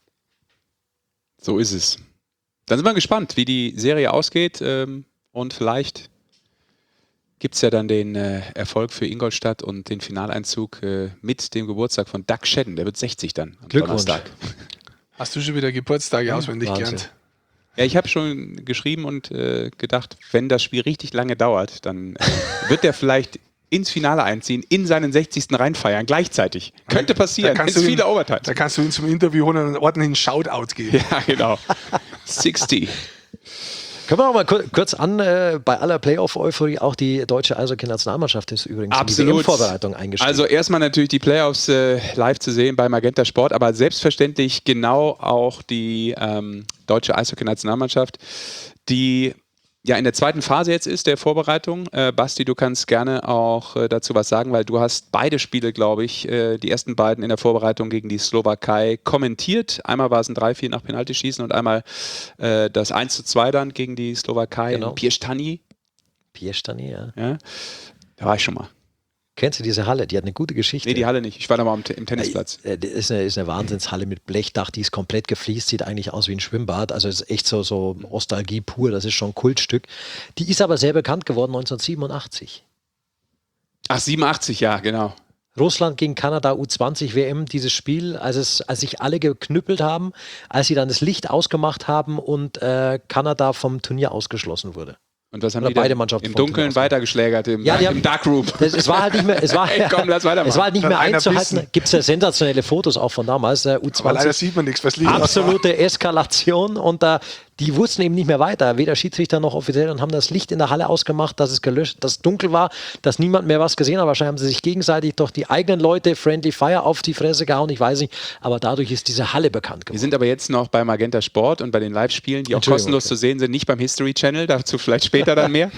So ist es. Dann sind wir gespannt, wie die Serie ausgeht. Und vielleicht gibt es ja dann den Erfolg für Ingolstadt und den Finaleinzug mit dem Geburtstag von Doug Shedden. Der wird 60 dann am Donnerstag. Hast du schon wieder Geburtstage auswendig gelernt? Ja, ich habe schon geschrieben und gedacht, wenn das Spiel richtig lange dauert, dann wird der vielleicht ins Finale einziehen, in seinen 60. reinfeiern, gleichzeitig. Könnte passieren, es ist viele Overtime. Da kannst du ihn zum Interview holen und einen ordentlichen Shoutout geben. Ja, genau. 60. Können wir noch mal kurz bei aller Playoff-Euphorie, auch die deutsche Eishockey-Nationalmannschaft ist übrigens in die WM-Vorbereitung eingestiegen. Also erstmal natürlich die Playoffs live zu sehen bei Magenta Sport, aber selbstverständlich genau auch die deutsche Eishockey-Nationalmannschaft, die ja in der zweiten Phase jetzt ist, der Vorbereitung. Basti, du kannst gerne auch dazu was sagen, weil du hast beide Spiele, glaube ich, die ersten beiden in der Vorbereitung gegen die Slowakei kommentiert. Einmal war es ein 3-4 nach Penaltyschießen und einmal das 1:2 dann gegen die Slowakei in Piešťany. Piešťany, ja. Da war ich schon mal. Kennst du diese Halle? Die hat eine gute Geschichte. Nee, die Halle nicht. Ich war da mal im Tennisplatz. Das ist eine Wahnsinnshalle mit Blechdach, die ist komplett gefliest, sieht eigentlich aus wie ein Schwimmbad. Also es ist echt so Nostalgie pur, das ist schon ein Kultstück. Die ist aber sehr bekannt geworden 1987. Ach, 87, ja, genau. Russland gegen Kanada U20 WM, dieses Spiel, als sich alle geknüppelt haben, als sie dann das Licht ausgemacht haben und Kanada vom Turnier ausgeschlossen wurde. Und was haben die beide Mannschaften im Dunkeln weitergeschlägert im Darkroom? Es war halt nicht mehr, es war halt nicht mehr einzuhalten. Gibt es ja sensationelle Fotos auch von damals. U20. Aber leider sieht man nichts, was liegt. Absolute Eskalation und die wussten eben nicht mehr weiter. Weder Schiedsrichter noch offiziell und haben das Licht in der Halle ausgemacht, dass es gelöscht, dass es dunkel war, dass niemand mehr was gesehen hat. Wahrscheinlich haben sie sich gegenseitig doch die eigenen Leute Friendly Fire auf die Fresse gehauen. Ich weiß nicht, aber dadurch ist diese Halle bekannt geworden. Wir sind aber jetzt noch bei Magenta Sport und bei den Live-Spielen, die auch kostenlos zu sehen sind, nicht beim History Channel, dazu vielleicht später dann mehr.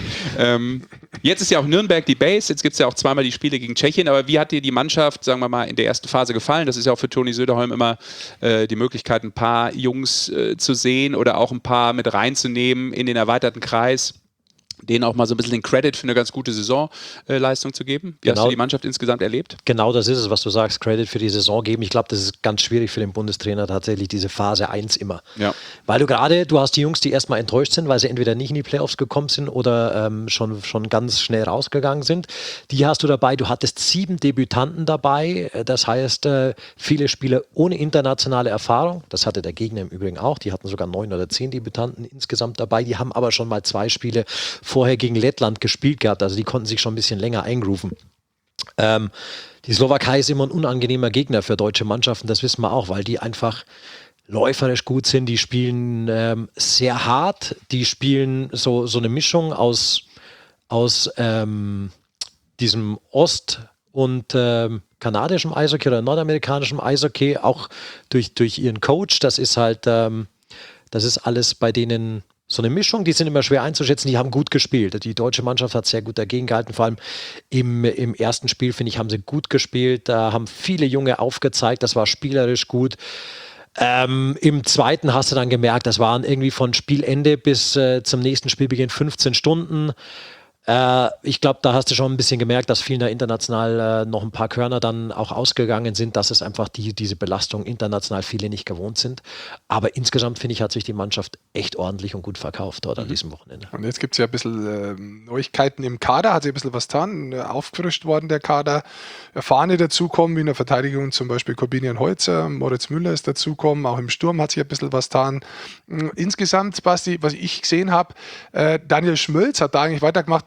Jetzt ist ja auch Nürnberg die Base, jetzt gibt es ja auch zweimal die Spiele gegen Tschechien, aber wie hat dir die Mannschaft, sagen wir mal, in der ersten Phase gefallen? Das ist ja auch für Toni Söderholm immer die Möglichkeit, ein paar Jungs zu sehen oder auch ein paar mit reinzunehmen in den erweiterten Kreis, denen auch mal so ein bisschen den Credit für eine ganz gute Saisonleistung zu geben. Wie hast du die Mannschaft insgesamt erlebt? Genau, das ist es, was du sagst, Credit für die Saison geben. Ich glaube, das ist ganz schwierig für den Bundestrainer tatsächlich, diese Phase 1 immer. Ja. Weil du hast die Jungs, die erstmal enttäuscht sind, weil sie entweder nicht in die Playoffs gekommen sind oder schon ganz schnell rausgegangen sind. Die hast du dabei. Du hattest 7 Debütanten dabei. Das heißt, viele Spieler ohne internationale Erfahrung. Das hatte der Gegner im Übrigen auch. Die hatten sogar 9 oder 10 Debütanten insgesamt dabei. Die haben aber schon mal 2 Spiele vorher gegen Lettland gespielt gehabt, also die konnten sich schon ein bisschen länger eingrooven. Die Slowakei ist immer ein unangenehmer Gegner für deutsche Mannschaften, das wissen wir auch, weil die einfach läuferisch gut sind, die spielen sehr hart, die spielen so eine Mischung aus diesem Ost- und kanadischem Eishockey oder nordamerikanischem Eishockey, auch durch ihren Coach, das ist halt, das ist alles bei denen so eine Mischung, die sind immer schwer einzuschätzen, die haben gut gespielt. Die deutsche Mannschaft hat sehr gut dagegen gehalten, vor allem im ersten Spiel, finde ich, haben sie gut gespielt, da haben viele Junge aufgezeigt, das war spielerisch gut. Im zweiten hast du dann gemerkt, das waren irgendwie von Spielende bis zum nächsten Spielbeginn 15 Stunden. Ich glaube, da hast du schon ein bisschen gemerkt, dass vielen da international noch ein paar Körner dann auch ausgegangen sind, dass es einfach diese Belastung international viele nicht gewohnt sind. Aber insgesamt, finde ich, hat sich die Mannschaft echt ordentlich und gut verkauft dort an diesem Wochenende. Und jetzt gibt es ja ein bisschen Neuigkeiten im Kader, hat sich ein bisschen was getan, aufgefrischt worden der Kader. Erfahrene dazukommen, wie in der Verteidigung zum Beispiel Corbinian Holzer, Moritz Müller ist dazukommen, auch im Sturm hat sich ein bisschen was getan. Insgesamt, Basti, was ich gesehen habe, Daniel Schmölz hat da eigentlich weitergemacht, wo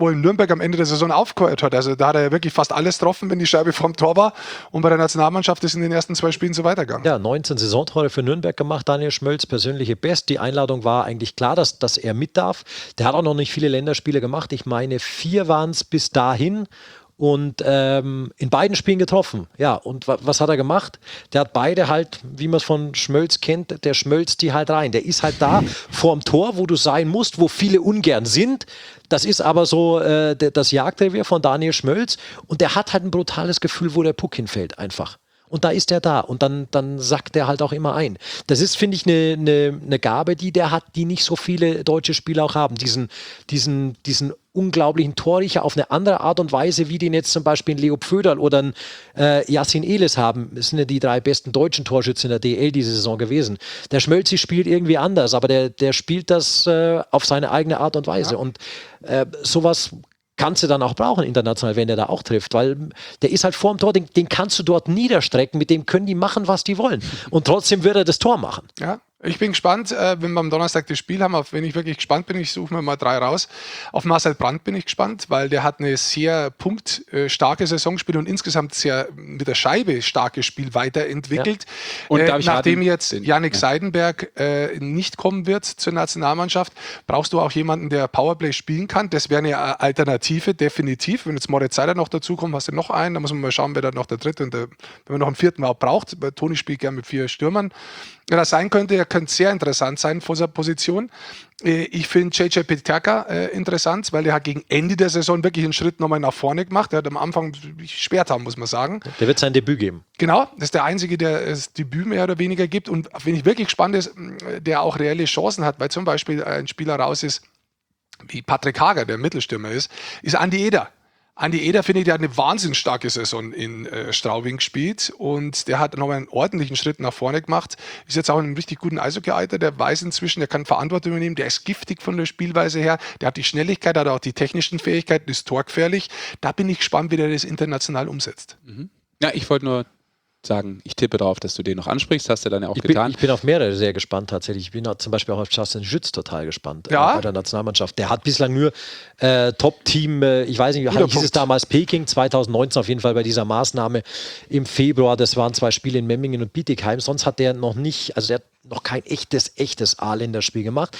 wo in Nürnberg am Ende der Saison aufgehört hat. Also da hat er ja wirklich fast alles getroffen, wenn die Scheibe vorm Tor war. Und bei der Nationalmannschaft ist in den ersten 2 Spielen so weitergegangen. Ja, 19 Saisontore für Nürnberg gemacht, Daniel Schmölz, persönliche Best. Die Einladung war eigentlich klar, dass er mit darf. Der hat auch noch nicht viele Länderspiele gemacht. Ich meine, 4 waren es bis dahin. Und in beiden Spielen getroffen. Ja, und was hat er gemacht? Der hat beide halt, wie man es von Schmölz kennt, der schmölzt die halt rein. Der ist halt da vorm Tor, wo du sein musst, wo viele ungern sind. Das ist aber so das Jagdrevier von Daniel Schmölz. Und der hat halt ein brutales Gefühl, wo der Puck hinfällt, einfach. Und da ist er da und dann sackt er halt auch immer ein. Das ist, finde ich, eine Gabe, die der hat, die nicht so viele deutsche Spieler auch haben. Diesen unglaublichen Torriecher auf eine andere Art und Weise, wie den jetzt zum Beispiel ein Leo Pföderl oder ein Yassin Elis haben. Das sind ja die 3 besten deutschen Torschützen in der DL diese Saison gewesen. Der Schmölzi spielt irgendwie anders, aber der spielt das auf seine eigene Art und Weise. Ja. Und sowas kannst du dann auch brauchen international, wenn der da auch trifft, weil der ist halt vorm Tor, den kannst du dort niederstrecken, mit dem können die machen, was die wollen. Und trotzdem wird er das Tor machen. Ja, ich bin gespannt, wenn wir am Donnerstag das Spiel haben, auf wen ich wirklich gespannt bin, ich suche mir mal 3 raus. Auf Marcel Brandt bin ich gespannt, weil der hat eine sehr punktstarke Saison gespielt und insgesamt sehr mit der Scheibe starkes Spiel weiterentwickelt. Ja. Und nachdem jetzt Jannik Seidenberg nicht kommen wird zur Nationalmannschaft, brauchst du auch jemanden, der Powerplay spielen kann. Das wäre eine Alternative, definitiv. Wenn jetzt Moritz Seider noch dazukommt, hast du noch einen, da muss man mal schauen, wer da noch der dritte und wenn man noch einen 4. überhaupt braucht. Weil Toni spielt gerne mit 4 Stürmern. Ja, das sein könnte, er könnte sehr interessant sein vor seiner Position. Ich finde JJ Peterka interessant, weil er hat gegen Ende der Saison wirklich einen Schritt nochmal nach vorne gemacht. Er hat am Anfang schwert haben, muss man sagen. Der wird sein Debüt geben. Genau, das ist der Einzige, der das Debüt mehr oder weniger gibt. Und wenn ich wirklich gespannt ist, der auch reelle Chancen hat, weil zum Beispiel ein Spieler raus ist, wie Patrick Hager, der Mittelstürmer ist Andi Eder. Andi Eder, finde ich, der hat eine wahnsinnig starke Saison in Straubing gespielt und der hat nochmal einen ordentlichen Schritt nach vorne gemacht. Ist jetzt auch in einem richtig guten Eishockey-Alter, der weiß inzwischen, der kann Verantwortung übernehmen, der ist giftig von der Spielweise her, der hat die Schnelligkeit, hat auch die technischen Fähigkeiten, ist torgefährlich. Da bin ich gespannt, wie der das international umsetzt. Mhm. Ja, ich wollte nur sagen, ich tippe darauf, dass du den noch ansprichst, hast du dann ja auch getan. Ich bin auf mehrere sehr gespannt tatsächlich. Ich bin zum Beispiel auch auf Justin Schütz total gespannt bei der Nationalmannschaft. Der hat bislang nur Top-Team, ich weiß nicht, hieß es damals Peking, 2019 auf jeden Fall bei dieser Maßnahme im Februar. Das waren 2 Spiele in Memmingen und Bietigheim. Sonst hat der noch nicht, also der hat noch kein echtes A-Länderspiel gemacht.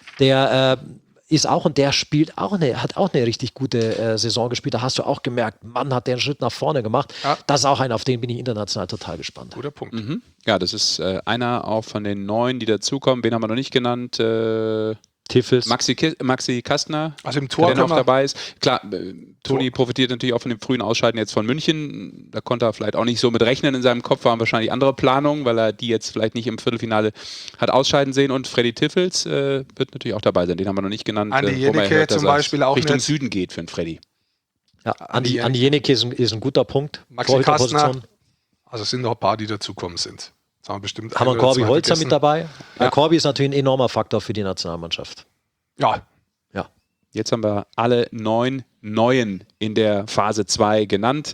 Der ist auch, und der spielt auch hat auch eine richtig gute Saison gespielt. Da hast du auch gemerkt, Mann, hat der einen Schritt nach vorne gemacht. Ja. Das ist auch einer, auf den bin ich international total gespannt. Guter Punkt. Mhm. Ja, das ist einer auch von den 9, die dazukommen. Wen haben wir noch nicht genannt? Tiffels. Maxi Kastner, also im Tor, der noch dabei ist. Klar, Toni profitiert natürlich auch von dem frühen Ausscheiden jetzt von München. Da konnte er vielleicht auch nicht so mit rechnen. In seinem Kopf waren wahrscheinlich andere Planungen, weil er die jetzt vielleicht nicht im Viertelfinale hat ausscheiden sehen. Und Freddy Tiffels wird natürlich auch dabei sein. Den haben wir noch nicht genannt. Andi Jeneke zum Beispiel auch Richtung Süden geht für den Freddy. Ja, Andi Jeneke ist ein guter Punkt. Maxi Kastner. Also es sind noch ein paar, die dazukommen sind. Haben wir Corby Holzer mit dabei? Ja. Corby ist natürlich ein enormer Faktor für die Nationalmannschaft. Ja. Jetzt haben wir alle 9 Neuen in der Phase 2 genannt.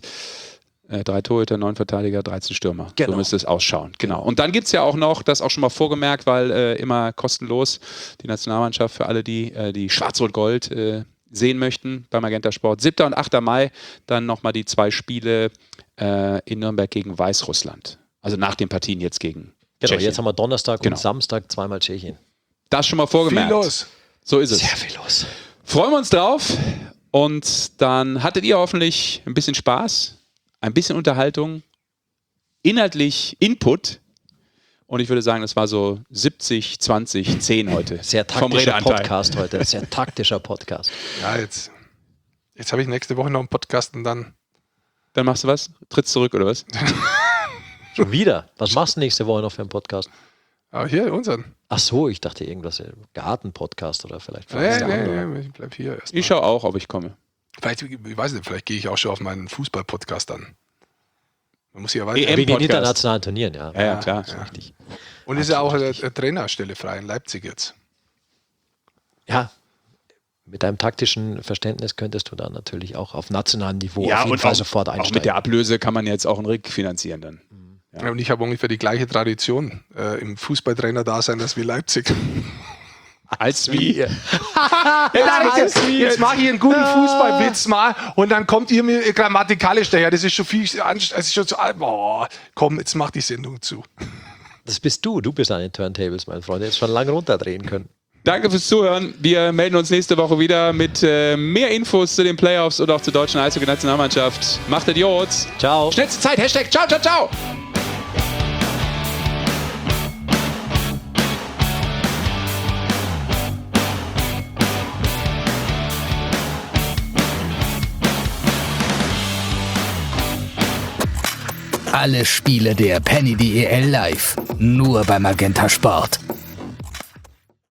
3 Torhüter, 9 Verteidiger, 13 Stürmer. Genau. So müsste es ausschauen. Genau. Und dann gibt es ja auch noch, das auch schon mal vorgemerkt, weil immer kostenlos die Nationalmannschaft für alle, die Schwarz-Rot-Gold sehen möchten beim Magenta Sport. 7. und 8. Mai dann nochmal die 2 Spiele in Nürnberg gegen Weißrussland. Also nach den Partien jetzt gegen Tschechien. Jetzt haben wir Donnerstag und Samstag zweimal Tschechien. Das schon mal vorgemerkt. Viel los. So ist es. Sehr viel los. Freuen wir uns drauf und dann hattet ihr hoffentlich ein bisschen Spaß, ein bisschen Unterhaltung, inhaltlich Input und ich würde sagen, das war so 70, 20, 10 heute. Sehr taktischer Podcast heute, sehr taktischer Podcast. Ja, jetzt habe ich nächste Woche noch einen Podcast und dann... Dann machst du was? Trittst zurück oder was? Schon wieder? Was machst du nächste Woche noch für einen Podcast? Aber hier, unseren. Ach so, ich dachte irgendwas, Garten-Podcast oder vielleicht. Nee, ich bleib hier erst mal. Ich schaue auch, ob ich komme. Vielleicht, ich weiß nicht, vielleicht gehe ich auch schon auf meinen Fußball-Podcast an. Man muss ja weiter. Wegen den internationalen Turnieren, ja. Ja, klar. Ja. Richtig. Und ist ja auch eine Trainerstelle frei in Leipzig jetzt. Ja. Mit deinem taktischen Verständnis könntest du dann natürlich auch auf nationalem Niveau auf jeden Fall sofort einsteigen. Auch mit der Ablöse kann man jetzt auch einen Rick finanzieren dann. Ja. Und ich habe ungefähr die gleiche Tradition im Fußballtrainer-Dasein als wie Leipzig. Als wie? Jetzt mache ich einen guten Fußballwitz mal und dann kommt ihr mir grammatikalisch daher. Das ist schon viel, komm, jetzt mach die Sendung zu. Das bist du. Du bist an den Turntables, mein Freund. Jetzt schon lange runterdrehen können. Danke fürs Zuhören. Wir melden uns nächste Woche wieder mit mehr Infos zu den Playoffs und auch zur deutschen Eishockey-Nationalmannschaft. Macht Idiots. Ciao. Schnellste Zeit. Hashtag ciao, ciao, ciao. Alle Spiele der Penny DEL live. Nur bei Magenta Sport.